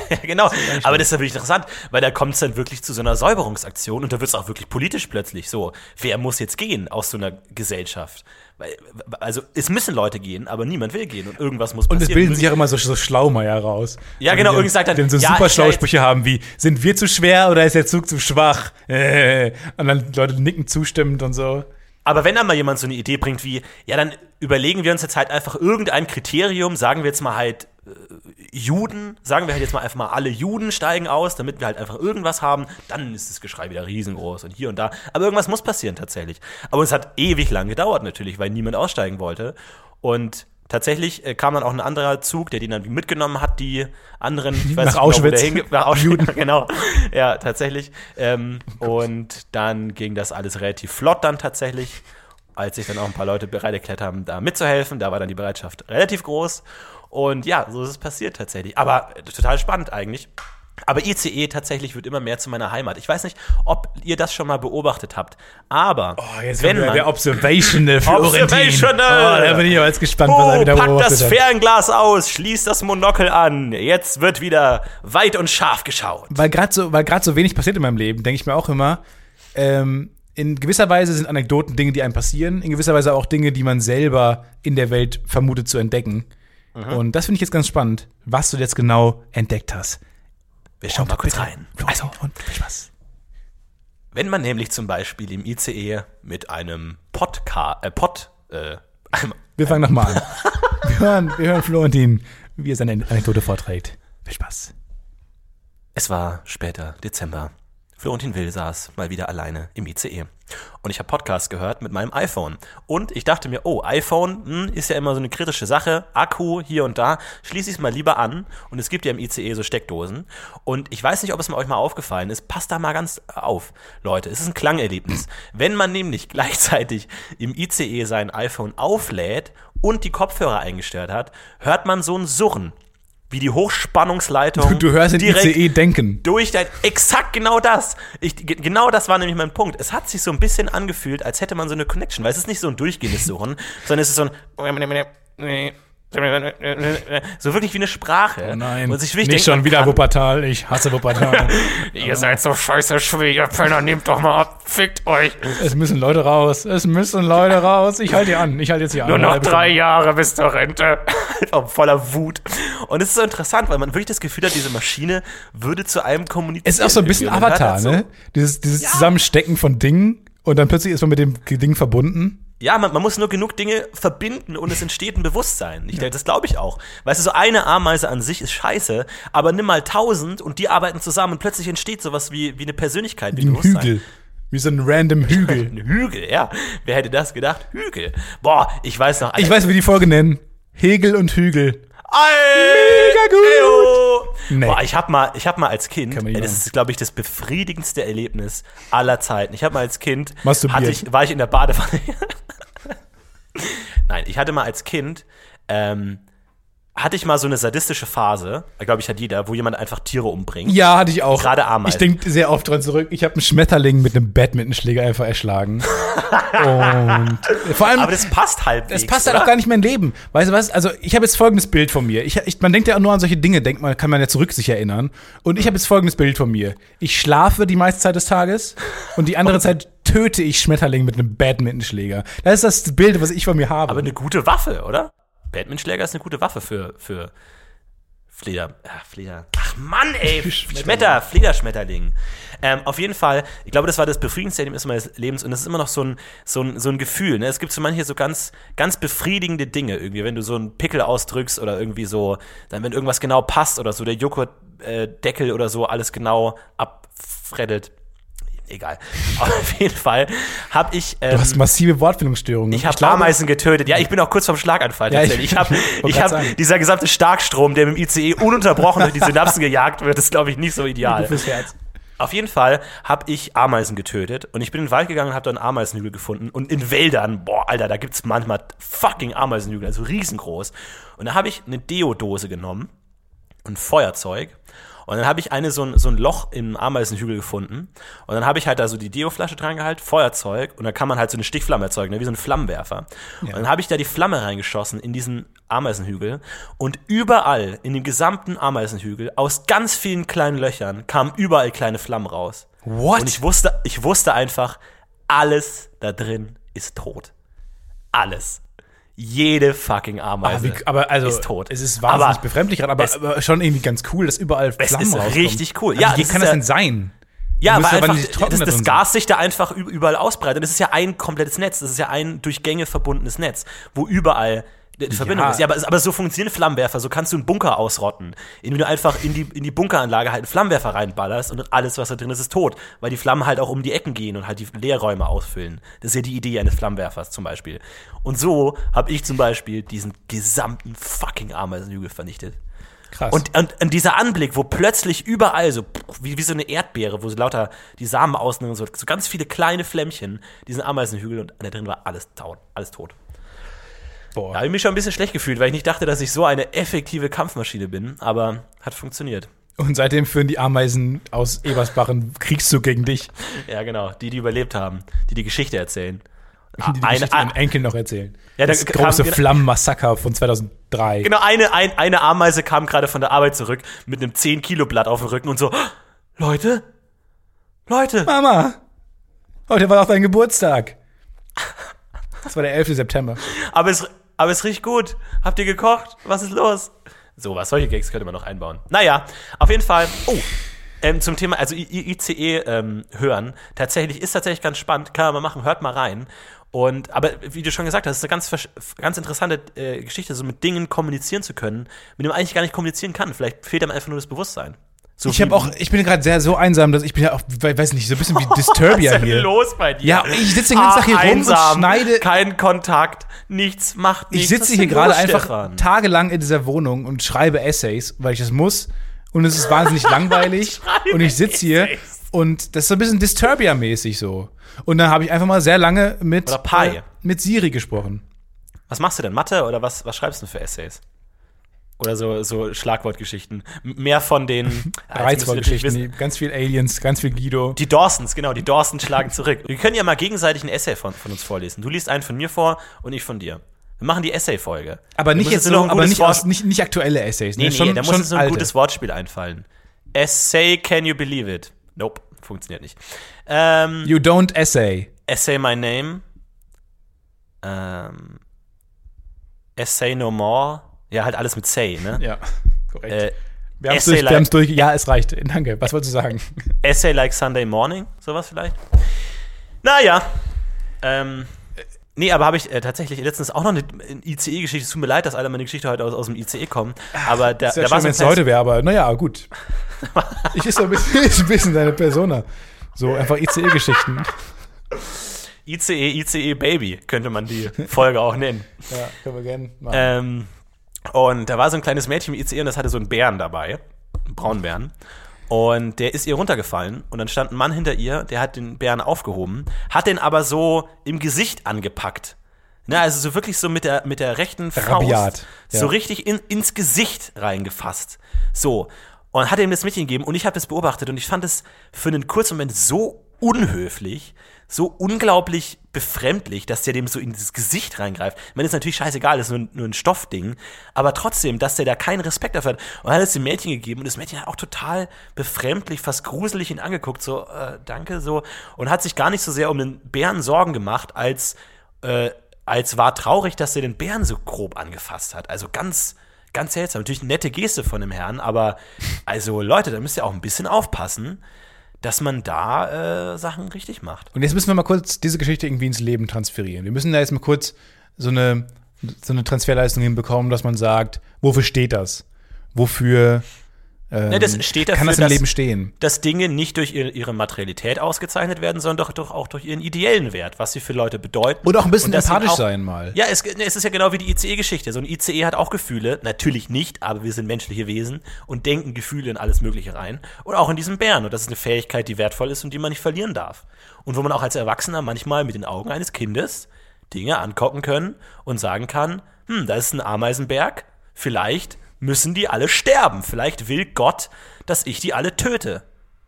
Genau, das aber das ist ja wirklich interessant, weil da kommt es dann wirklich zu so einer Säuberungsaktion und da wird es auch wirklich politisch plötzlich so, wer muss jetzt gehen aus so einer Gesellschaft? Weil, also es müssen Leute gehen, aber niemand will gehen und irgendwas muss passieren.
Und es bilden sich auch immer so, so Schlaumeier raus.
Ja, genau, irgendwie sagt dann,
die so
ja,
super schlaue
ja,
Sprüche haben wie, sind wir zu schwer oder ist der Zug zu schwach? Äh, und dann Leute nicken zustimmend und so.
Aber wenn dann mal jemand so eine Idee bringt wie, ja, dann überlegen wir uns jetzt halt einfach irgendein Kriterium, sagen wir jetzt mal halt äh, Juden, sagen wir halt jetzt mal einfach mal, alle Juden steigen aus, damit wir halt einfach irgendwas haben, dann ist das Geschrei wieder riesengroß und hier und da. Aber irgendwas muss passieren tatsächlich. Aber es hat ewig lang gedauert natürlich, weil niemand aussteigen wollte. Und tatsächlich äh, kam dann auch ein anderer Zug, der den dann mitgenommen hat, die anderen, ich weiß
nach
nicht
Auschwitz.
Genau, wo der nach Auschwitz, genau. Ja, tatsächlich. Ähm, und dann ging das alles relativ flott dann tatsächlich, als sich dann auch ein paar Leute bereit erklärt haben, da mitzuhelfen. Da war dann die Bereitschaft relativ groß. Und ja, so ist es passiert tatsächlich. Aber äh, total spannend eigentlich. Aber I C E tatsächlich wird immer mehr zu meiner Heimat. Ich weiß nicht, ob ihr das schon mal beobachtet habt, aber
Oh, jetzt
wenn
kommt
man
der Observational Florentin.
Observational!
Oh, da bin ich aber jetzt gespannt, was er
Oh,
wieder
pack
beobachtet
das
hat.
Fernglas aus, schließ das Monokel an. Jetzt wird wieder weit und scharf geschaut.
Weil gerade so, weil gerade so wenig passiert in meinem Leben, denke ich mir auch immer, ähm, in gewisser Weise sind Anekdoten Dinge, die einem passieren, in gewisser Weise auch Dinge, die man selber in der Welt vermutet zu entdecken. Mhm. Und das finde ich jetzt ganz spannend, was du jetzt genau entdeckt hast.
Wir schauen
Und
mal kurz
bitte.
rein.
Also, und viel Spaß.
Wenn man nämlich zum Beispiel im I C E mit einem Podcast, äh, Pod, äh, einem,
Wir fangen nochmal an. wir, hören, wir hören Florentin, wie er seine Anekdote vorträgt. Viel Spaß.
Es war später Dezember. Florentin Will saß mal wieder alleine im I C E. Und ich habe Podcast gehört mit meinem iPhone. Und ich dachte mir, oh, iPhone hm, ist ja immer so eine kritische Sache. Akku hier und da. Schließe ich es mal lieber an. Und es gibt ja im I C E so Steckdosen. Und ich weiß nicht, ob es euch mal aufgefallen ist. Passt da mal ganz auf, Leute. Es ist ein Klangerlebnis. Wenn man nämlich gleichzeitig im I C E sein iPhone auflädt und die Kopfhörer eingestellt hat, hört man so ein Surren. Wie die Hochspannungsleitung.
Du, du hörst den I C E denken.
Durch dein, exakt genau das. Ich, g- genau das war nämlich mein Punkt. Es hat sich so ein bisschen angefühlt, als hätte man so eine Connection. Weil es ist nicht so ein durchgehendes Suchen, sondern es ist so ein so wirklich wie eine Sprache.
Oh nein,
und sich
nicht
denkt,
schon
man
wieder
kann-
Wuppertal. Ich hasse Wuppertal.
Ihr seid so scheiße Schwiegerpenner, nehmt doch mal ab, fickt euch.
Es müssen Leute raus. Es müssen Leute raus. Ich halte hier an. Ich halte jetzt hier an.
Nur noch
Eine halbe
drei
Stunde.
Jahre bis zur Rente. Einfach voller Wut. Und es ist so interessant, weil man wirklich das Gefühl hat, diese Maschine würde zu einem kommunizieren.
Es ist auch so ein bisschen
irgendwie. Und man hört
Avatar,
das so.
ne? Dieses, dieses Zusammenstecken von Dingen und dann plötzlich ist man mit dem Ding verbunden.
Ja, man, man muss nur genug Dinge verbinden und es entsteht ein Bewusstsein. Ich denke, das glaube ich auch. Weißt du, so eine Ameise an sich ist scheiße, aber nimm mal tausend und die arbeiten zusammen und plötzlich entsteht sowas wie, wie eine Persönlichkeit, wie,
Wie ein
Bewusstsein.
Hügel. Wie so ein random Hügel.
Ein Hügel, ja. Wer hätte das gedacht? Hügel. Boah, ich weiß noch.
Ich weiß, wie wir die Folge nennen. Hegel und Hügel.
Mega
gut. Nee.
Boah, ich hab mal, ich hab mal als Kind,
Kann man
ey,
nicht
das
machen.
ist, glaube ich, das befriedigendste Erlebnis aller Zeiten. Ich habe mal als Kind,
Masturbiert.
hatte ich, war ich in der Badewanne. Nein, ich hatte mal als Kind, ähm, hatte ich mal so eine sadistische Phase, glaube ich, hat jeder, wo jemand einfach Tiere umbringt.
Ja, hatte ich auch.
Gerade Ameisen.
Ich denke sehr oft dran zurück. Ich habe einen Schmetterling mit einem Badmintonschläger einfach erschlagen. Und vor allem,
Aber das passt halbwegs.
es passt halt
oder?
auch gar nicht mehr in Leben. Weißt du was? Also, ich habe jetzt folgendes Bild von mir. Ich, ich, man denkt ja auch nur an solche Dinge, denkt man, kann man ja zurück sich erinnern. Und ich habe jetzt folgendes Bild von mir. Ich schlafe die meiste Zeit des Tages und die andere Zeit töte ich Schmetterling mit einem Badmintonschläger. Das ist das Bild, was ich von mir habe.
Aber eine gute Waffe, oder? Badmintonschläger ist eine gute Waffe für, für Fleder. Ach, Fleder. Ach Mann, ey. Schmetter, Flederschmetterling. Ähm, auf jeden Fall, ich glaube, das war das befriedigendste Erlebnis meines Lebens und das ist immer noch so ein, so ein, so ein Gefühl. Ne? Es gibt so manche so ganz, ganz befriedigende Dinge irgendwie, wenn du so einen Pickel ausdrückst oder irgendwie so, dann wenn irgendwas genau passt oder so, der Joghurtdeckel äh, oder so, alles genau abfreddelt. Egal. Auf jeden Fall habe ich. Ähm,
du hast massive Wortfindungsstörungen.
Ich habe
glaube-
Ameisen getötet. Ja, ich bin auch kurz vorm Schlaganfall
Ja, ich-
tatsächlich. Ich habe
wollte
ich
grad
hab
sagen.
dieser gesamte Starkstrom, der mit dem I C E ununterbrochen durch die Synapsen gejagt wird, ist, glaube ich, nicht so ideal.
Fürs Herz.
Auf jeden Fall habe ich Ameisen getötet und ich bin in den Wald gegangen und habe da einen Ameisenhügel gefunden und in Wäldern, boah, Alter, da gibt's manchmal fucking Ameisenhügel, also riesengroß. Und da habe ich eine Deodose genommen und ein Feuerzeug. Und dann habe ich eine so ein, so ein Loch im Ameisenhügel gefunden. Und dann habe ich halt da so die Deo-Flasche dran gehalten, Feuerzeug. Und dann kann man halt so eine Stichflamme erzeugen, ne, wie so ein Flammenwerfer. Ja. Und dann habe ich da die Flamme reingeschossen in diesen Ameisenhügel und überall in dem gesamten Ameisenhügel aus ganz vielen kleinen Löchern kamen überall kleine Flammen raus.
What?
Und ich wusste, ich wusste einfach, alles da drin ist tot. Alles. Jede fucking Ameise
aber, wie, aber also,
ist tot.
Es ist wahnsinnig
aber
befremdlich gerade, aber,
es,
aber schon irgendwie ganz cool, dass überall Flammen rauskommen.
Es ist richtig cool.
Also,
Ja,
wie
das
kann
ist
das
ja,
denn sein?
Ja, weil einfach
ja
das, das Gas sich da einfach überall ausbreitet. Und das ist ja ein komplettes Netz. Das ist ja ein durch Gänge verbundenes Netz, wo überall die Verbindung
ja.
ist. Ja, aber, aber so funktionieren Flammenwerfer. So kannst du einen Bunker ausrotten, indem du einfach in die, in die Bunkeranlage halt einen Flammenwerfer reinballerst und alles, was da drin ist, ist tot. Weil die Flammen halt auch um die Ecken gehen und halt die Leerräume ausfüllen. Das ist ja die Idee eines Flammenwerfers zum Beispiel. Und so habe ich zum Beispiel diesen gesamten fucking Ameisenhügel vernichtet.
Krass.
Und, und, und dieser Anblick, wo plötzlich überall so, wie, wie so eine Erdbeere, wo so lauter die Samen ausnehmen und so, so ganz viele kleine Flämmchen, diesen Ameisenhügel und da drin war alles tot. Alles tot.
Boah.
Da habe ich mich schon ein bisschen schlecht gefühlt, weil ich nicht dachte, dass ich so eine effektive Kampfmaschine bin, aber hat funktioniert.
Und seitdem führen die Ameisen aus Ebersbach einen Kriegszug gegen dich.
Ja, genau. Die, die überlebt haben, die die Geschichte erzählen.
Die die Geschichte ihren Enkeln noch erzählen.
Ja,
das
kam,
große
genau,
Flammenmassaker von zweitausenddrei.
Genau, eine, ein, eine Ameise kam gerade von der Arbeit zurück mit einem zehn Kilo Blatt auf dem Rücken und so, Leute, Leute.
Mama, heute war auch dein Geburtstag. Das war der elfte September.
Aber es, aber es riecht gut. Habt ihr gekocht? Was ist los? Sowas, solche Gags könnte man noch einbauen. Naja, auf jeden Fall. Oh, ähm, zum Thema, also I C E ähm, hören. Tatsächlich, ist tatsächlich ganz spannend. Kann man mal machen, hört mal rein. Und, aber wie du schon gesagt hast, ist eine ganz, ganz interessante äh, Geschichte, so mit Dingen kommunizieren zu können, mit denen man eigentlich gar nicht kommunizieren kann. Vielleicht fehlt einem einfach nur das Bewusstsein. So
ich habe auch, ich bin gerade sehr so einsam, dass ich bin ja auch, weiß nicht, so ein bisschen wie Disturbia
Was ist denn
hier.
los bei dir?
Ja, ich sitze den ganzen Tag hier
ah,
rum
einsam,
und schneide.
Kein Kontakt, nichts, macht nichts.
Ich sitze hier gerade einfach tagelang in dieser Wohnung und schreibe Essays, weil ich das muss. Und es ist wahnsinnig langweilig. Und ich sitze hier und das ist so ein bisschen Disturbia-mäßig so. Und dann habe ich einfach mal sehr lange mit, äh, mit Siri gesprochen.
Was machst du denn? Mathe oder was, was schreibst du für Essays? Oder so, so Schlagwortgeschichten. Mehr von den
Reizwortgeschichten, ganz viel Aliens, ganz viel Guido.
Die Dawsons, genau, die Dawsons schlagen zurück. Wir können ja mal gegenseitig ein Essay von, von uns vorlesen. Du liest einen von mir vor und ich von dir. Wir machen die Essay-Folge.
Aber nicht jetzt so, aber nicht, aus, nicht, nicht aktuelle Essays. Ne?
Nee, nee,
schon,
da muss
schon
uns so ein
alte.
gutes Wortspiel einfallen. Essay, can you believe it? Nope, funktioniert nicht. Ähm,
you don't essay.
Essay my name. Ähm, essay no more. Ja, halt alles mit say, ne?
Ja, korrekt.
Äh,
wir haben es durch, like, durch. Ja, es reicht. Danke. Was wolltest du sagen?
Essay like Sunday morning, sowas vielleicht? Naja. Ähm, nee, aber habe ich äh, tatsächlich letztens auch noch eine, eine I C E-Geschichte. Es tut mir leid, dass alle meine Geschichte heute aus, aus dem I C E kommen. Aber da,
ist ja
da
schön,
war so
wenn es heute wäre, aber naja, gut. Ich ist so ein bisschen, ist ein bisschen deine Persona. So einfach I C E-Geschichten.
I C E, I C E Baby könnte man die Folge auch nennen.
Ja, können wir gerne machen.
Ähm, und da war so ein kleines Mädchen im I C E und das hatte so einen Bären dabei, einen Braunbären. Und der ist ihr runtergefallen und dann stand ein Mann hinter ihr, der hat den Bären aufgehoben, hat den aber so im Gesicht angepackt. Na, also so wirklich so mit der, mit der rechten Faust
Rabiat, ja.
So richtig in, ins Gesicht reingefasst. So. Und hat ihm das Mädchen gegeben und ich habe das beobachtet und ich fand es für einen kurzen Moment so unhöflich, so unglaublich befremdlich, dass der dem so in dieses Gesicht reingreift. Ich meine, das ist natürlich scheißegal, das ist nur, nur ein Stoffding, aber trotzdem, dass der da keinen Respekt dafür hat. Und hat es dem Mädchen gegeben und das Mädchen hat auch total befremdlich, fast gruselig ihn angeguckt, so, äh, danke, so, und hat sich gar nicht so sehr um den Bären Sorgen gemacht, als, äh, als war traurig, dass er den Bären so grob angefasst hat. Also ganz, ganz seltsam. Natürlich eine nette Geste von dem Herrn, aber also Leute, da müsst ihr auch ein bisschen aufpassen, dass man da äh, Sachen richtig macht.
Und jetzt müssen wir mal kurz diese Geschichte irgendwie ins Leben transferieren. Wir müssen da jetzt mal kurz so eine, so eine Transferleistung hinbekommen, dass man sagt, wofür steht das? Wofür ähm,
ja, das steht dafür,
kann das im
dass,
Leben stehen?
Dass Dinge nicht durch ihre, ihre Materialität ausgezeichnet werden, sondern doch, doch auch durch ihren ideellen Wert, was sie für Leute bedeuten.
Und auch ein bisschen
und
empathisch
auch,
sein mal.
Ja, es, es ist ja genau wie die I C E-Geschichte. So ein I C E hat auch Gefühle, natürlich nicht, aber wir sind menschliche Wesen und denken Gefühle in alles Mögliche rein. Und auch in diesem Bären. Und das ist eine Fähigkeit, die wertvoll ist und die man nicht verlieren darf. Und wo man auch als Erwachsener manchmal mit den Augen eines Kindes Dinge angucken können und sagen kann, hm, da ist ein Ameisenberg, vielleicht müssen die alle sterben. Vielleicht will Gott, dass ich die alle töte.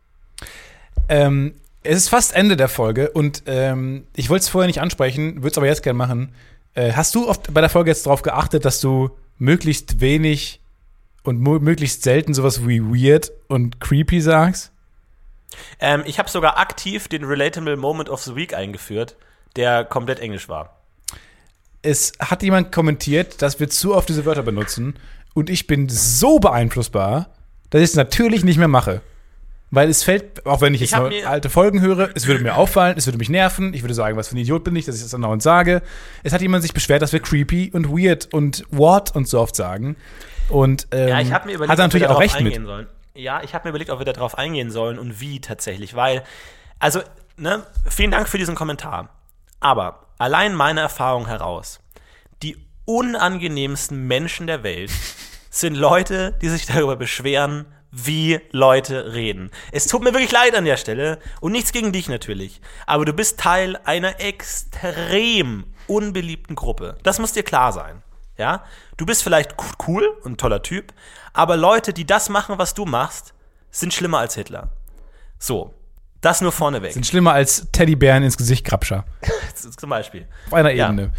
Ähm, es ist fast Ende der Folge und ähm, ich wollte es vorher nicht ansprechen, würde es aber jetzt gerne machen. Äh, hast du oft bei der Folge jetzt darauf geachtet, dass du möglichst wenig und mo- möglichst selten sowas wie weird und creepy sagst?
Ähm, ich habe sogar aktiv den Relatable Moment of the Week eingeführt, der komplett Englisch war.
Es hat jemand kommentiert, dass wir zu oft diese Wörter benutzen und ich bin so beeinflussbar, dass ich es natürlich nicht mehr mache. Weil es fällt, auch wenn ich jetzt
Ich hab
noch
mir-
alte Folgen höre, es würde mir auffallen, es würde mich nerven, ich würde sagen, was für ein Idiot bin ich, dass ich das andauernd sage. Es hat jemand sich beschwert, dass wir creepy und weird und what und so oft sagen. Und ähm,
Ja, ich habe mir überlegt,
hat er natürlich
ob wir
auch
darauf
recht mit.
eingehen sollen. Ja, ich habe mir überlegt, ob wir darauf eingehen sollen und wie tatsächlich, weil, also, ne, vielen Dank für diesen Kommentar. Aber allein meiner Erfahrung heraus, die unangenehmsten Menschen der Welt sind Leute, die sich darüber beschweren, wie Leute reden. Es tut mir wirklich leid an der Stelle und nichts gegen dich natürlich, aber du bist Teil einer extrem unbeliebten Gruppe. Das muss dir klar sein. Ja? Du bist vielleicht cool und ein toller Typ, aber Leute, die das machen, was du machst, sind schlimmer als Hitler. So, das nur vorneweg.
Sind schlimmer als Teddybären ins Gesicht Krabscher.
Zum Beispiel.
Auf einer
Ja.
Ebene.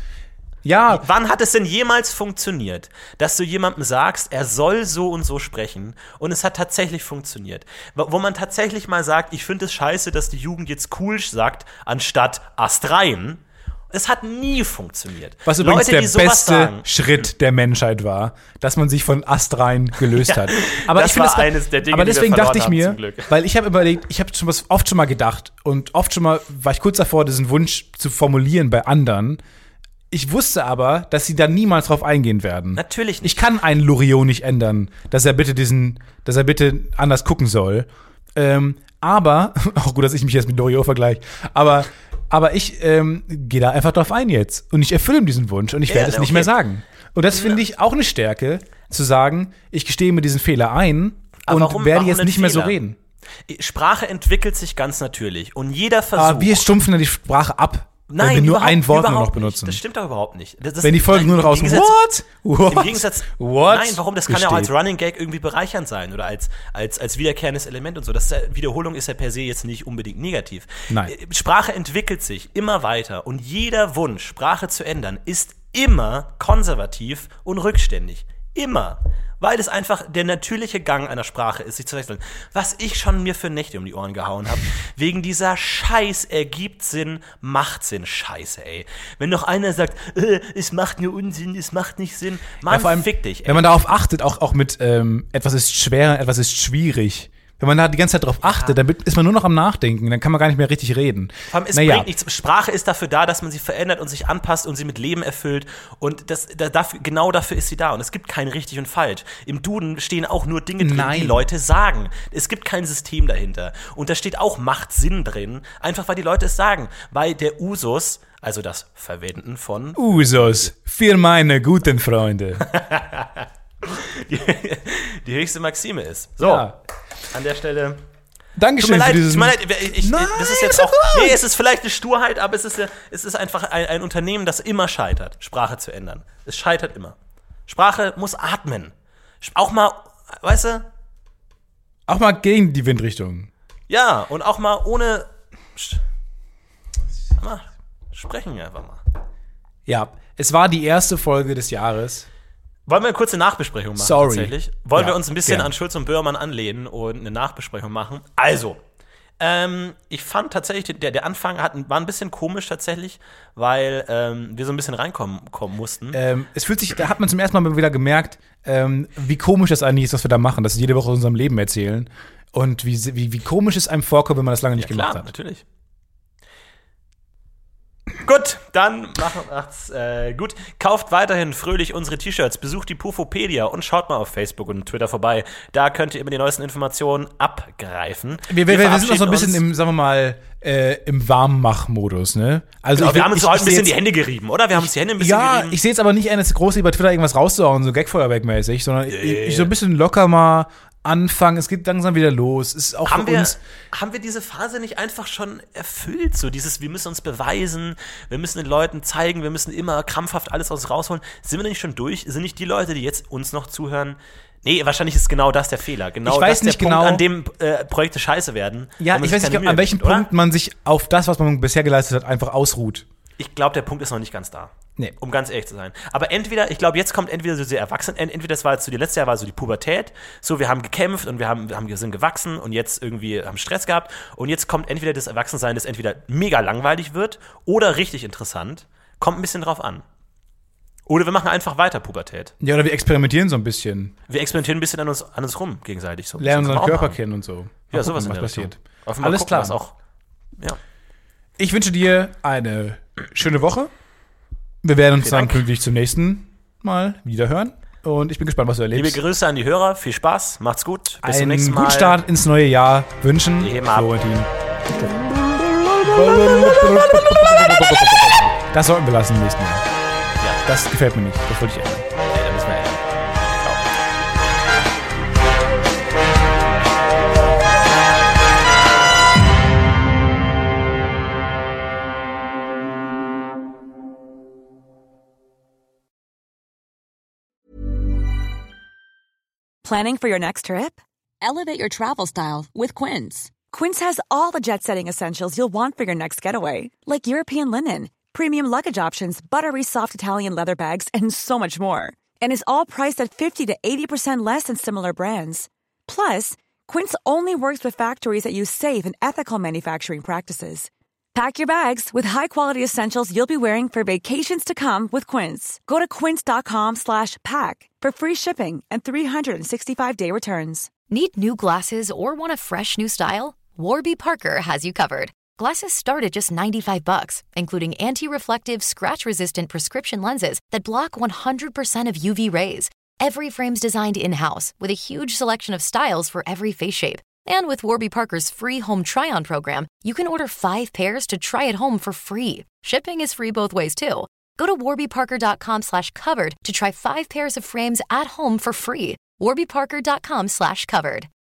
Ja,
Wann hat es denn jemals funktioniert, dass du jemandem sagst, er soll so und so sprechen und es hat tatsächlich funktioniert? Wo wo man tatsächlich mal sagt, ich finde es scheiße, dass die Jugend jetzt cool sagt, anstatt astrein. Es hat nie funktioniert.
was übrigens
Leute, die
der
sowas
beste
sagen,
Schritt der Menschheit war, dass man sich von astrein gelöst
Ja,
hat. Aber
das
ich finde
war
es-
eines der Dinge,
aber
die wir
deswegen
verloren
dachte ich
haben,
mir,
zum Glück.
weil ich habe überlegt, ich habe schon was oft schon mal gedacht und oft schon mal war ich kurz davor, diesen Wunsch zu formulieren bei anderen. Ich wusste aber, dass sie da niemals drauf eingehen werden.
Natürlich nicht.
Ich kann einen Loriot nicht ändern, dass er bitte diesen, dass er bitte anders gucken soll. Ähm, aber, auch gut, dass ich mich jetzt mit Loriot vergleiche, aber, aber ich ähm, gehe da einfach drauf ein jetzt. Und ich erfülle ihm diesen Wunsch und ich
Ja,
werde es
na,
nicht
okay.
mehr sagen. Und das finde ich auch eine Stärke, zu sagen, ich gestehe mir diesen Fehler ein
Aber
und
warum-
werde
warum
jetzt
ein
nicht mehr so
Fehler?
reden.
Sprache entwickelt sich ganz natürlich und jeder Versuch.
Aber wir stumpfen dann die Sprache ab,
Nein,
wenn wir nur
überhaupt-
ein Wort nur noch
überhaupt
benutzen.
Nicht. Das stimmt doch überhaupt nicht. Das, das,
Wenn die Folgen
nein,
nur noch aus
im Gegensatz-
What? What?
Im Gegensatz,
What?
nein, warum? Das kann ja auch als
besteht.
Running Gag irgendwie bereichernd sein oder als, als, als wiederkehrendes Element und so. Das ist ja, Wiederholung ist ja per se jetzt nicht unbedingt negativ.
Nein.
Äh, Sprache entwickelt sich immer weiter und jeder Wunsch, Sprache zu ändern, ist immer konservativ und rückständig. Immer. Weil es einfach der natürliche Gang einer Sprache ist, sich zu wechseln. Was ich schon mir für Nächte um die Ohren gehauen habe, wegen dieser Scheiß ergibt Sinn, macht Sinn. Scheiße, ey. Wenn noch einer sagt, äh, es macht nur Unsinn, es macht nicht Sinn, Mann,
Ja, vor allem,
fick dich, ey.
wenn man darauf achtet, auch, auch mit ähm, etwas ist schwer, etwas ist schwierig. Wenn man da die ganze Zeit drauf achtet, dann ist man nur noch am Nachdenken, dann kann man gar nicht mehr richtig reden.
Vor allem, es
Naja.
bringt nichts. Sprache ist dafür da, dass man sie verändert und sich anpasst und sie mit Leben erfüllt. Und das, da, dafür, genau dafür ist sie da. Und es gibt kein richtig und falsch. Im Duden stehen auch nur Dinge drin,
Nein.
die Leute sagen. Es gibt kein System dahinter. Und da steht auch macht Sinn drin, einfach weil die Leute es sagen. Weil der Usus, also das Verwenden von
Usos, für meine guten Freunde.
die, die höchste Maxime ist. So,
Ja.
an der Stelle. Tut
Dankeschön
mir leid,
für diesen.
tut mir leid, ich, ich,
Nein,
das ist jetzt
ist
auch,
doch gut.
nee, es ist vielleicht eine Sturheit, aber es ist, es ist einfach ein, ein Unternehmen, das immer scheitert, Sprache zu ändern. Es scheitert immer. Sprache muss atmen. Auch mal, weißt du,
Auch mal gegen die Windrichtung.
ja, und auch mal ohne, mal, sprechen wir einfach mal.
Ja, es war die erste Folge des Jahres.
Wollen wir eine kurze Nachbesprechung machen
Sorry.
tatsächlich? Wollen
Ja,
wir uns ein bisschen
gern.
an Schulz und Böhrmann anlehnen und eine Nachbesprechung machen? Also, ähm, ich fand tatsächlich, der, der Anfang hat, war ein bisschen komisch tatsächlich, weil ähm, wir so ein bisschen reinkommen kommen mussten.
Ähm, es fühlt sich, da hat man zum ersten Mal wieder gemerkt, ähm, wie komisch das eigentlich ist, was wir da machen, dass wir jede Woche aus unserem Leben erzählen. Und wie, wie, wie komisch es einem vorkommt, wenn man das lange nicht
Ja,
gemacht
klar,
hat.
natürlich. Gut, dann machen macht's äh, gut. Kauft weiterhin fröhlich unsere T-Shirts, besucht die Pufopedia und schaut mal auf Facebook und Twitter vorbei. Da könnt ihr immer die neuesten Informationen abgreifen.
Wir, wir, wir sind noch so ein
verabschieden
bisschen
uns.
im, sagen wir mal, äh, im Warmmach-Modus, ne? Also
Genau,
ich
wir
will-
haben uns
ich,
heute
ich
ein bisschen
seh
die Hände gerieben, oder? Wir haben uns die Hände ein bisschen
Ja,
gerieben.
ich sehe jetzt aber nicht ein, das große über Twitter irgendwas rauszuhauen, so Gagfeuerwerk-mäßig, sondern ich, ich so ein bisschen locker mal anfangen. Es geht langsam wieder los. Es ist auch
Haben
für
wir,
uns.
haben wir diese Phase nicht einfach schon erfüllt? So dieses, wir müssen uns beweisen, wir müssen den Leuten zeigen, wir müssen immer krampfhaft alles aus uns rausholen. Sind wir nicht schon durch? Sind nicht die Leute, die jetzt uns noch zuhören? Nee, wahrscheinlich ist genau das der Fehler. Genau
Ich weiß
das
nicht
der
genau-
Punkt, an dem äh, Projekte scheiße werden.
Ja,
wenn man
ich
sich
weiß nicht,
keine Mühe
an welchem
gibt, oder?
Punkt man sich auf das, was man bisher geleistet hat, einfach ausruht.
Ich glaube, der Punkt ist noch nicht ganz da.
Nee.
Um ganz ehrlich zu sein. Aber entweder, ich glaube, jetzt kommt entweder so der Erwachsene, entweder das war jetzt so, die letzte Jahr war so die Pubertät, so, wir haben gekämpft und wir haben, wir haben wir sind gewachsen und jetzt irgendwie haben Stress gehabt und jetzt kommt entweder das Erwachsensein, das entweder mega langweilig wird oder richtig interessant. Kommt ein bisschen drauf an. Oder wir machen einfach weiter Pubertät.
Ja, oder wir experimentieren so ein bisschen.
Wir experimentieren ein bisschen an uns, an uns rum, gegenseitig. So.
Lernen
Das
unseren
kann man auch
Körper
machen.
kennen und so. Mal
Ja,
gucken,
sowas in
was
der
passiert.
Richtung. Alles
Alles klar.
klar. Auch, ja.
Ich wünsche dir eine schöne Woche. Wir werden uns
Vielen
dann
Dank.
pünktlich zum nächsten Mal wiederhören. Und ich bin gespannt, was du erlebst.
Liebe Grüße an die Hörer, viel Spaß, macht's gut, bis zum
Einen
nächsten Mal.
guten Start ins neue Jahr wünschen.
Wir heben ab.
Florentin. Das sollten wir lassen im nächsten Jahr.
Ja.
Das gefällt mir nicht. Das wollte ich ändern.
Ja, da müssen wir ändern.
Planning for your next trip? Elevate your travel style with Quince. Quince has all the jet-setting essentials you'll want for your next getaway, like European linen, premium luggage options, buttery soft Italian leather bags, and so much more. And is all priced at fifty to eighty percent less than similar brands. Plus, Quince only works with factories that use safe and ethical manufacturing practices. Pack your bags with high-quality essentials you'll be wearing for vacations to come with Quince. Go to quince.com slash pack for free shipping and three sixty-five day returns.
Need new glasses or want a fresh new style? Warby Parker has you covered. Glasses start at just ninety-five bucks, including anti-reflective, scratch-resistant prescription lenses that block one hundred percent of U V rays. Every frame's designed in-house with a huge selection of styles for every face shape. And with Warby Parker's free home try-on program, you can order five pairs to try at home for free. Shipping is free both ways, too. Go to warbyparker.com slash covered to try five pairs of frames at home for free. warbyparker.com slash covered.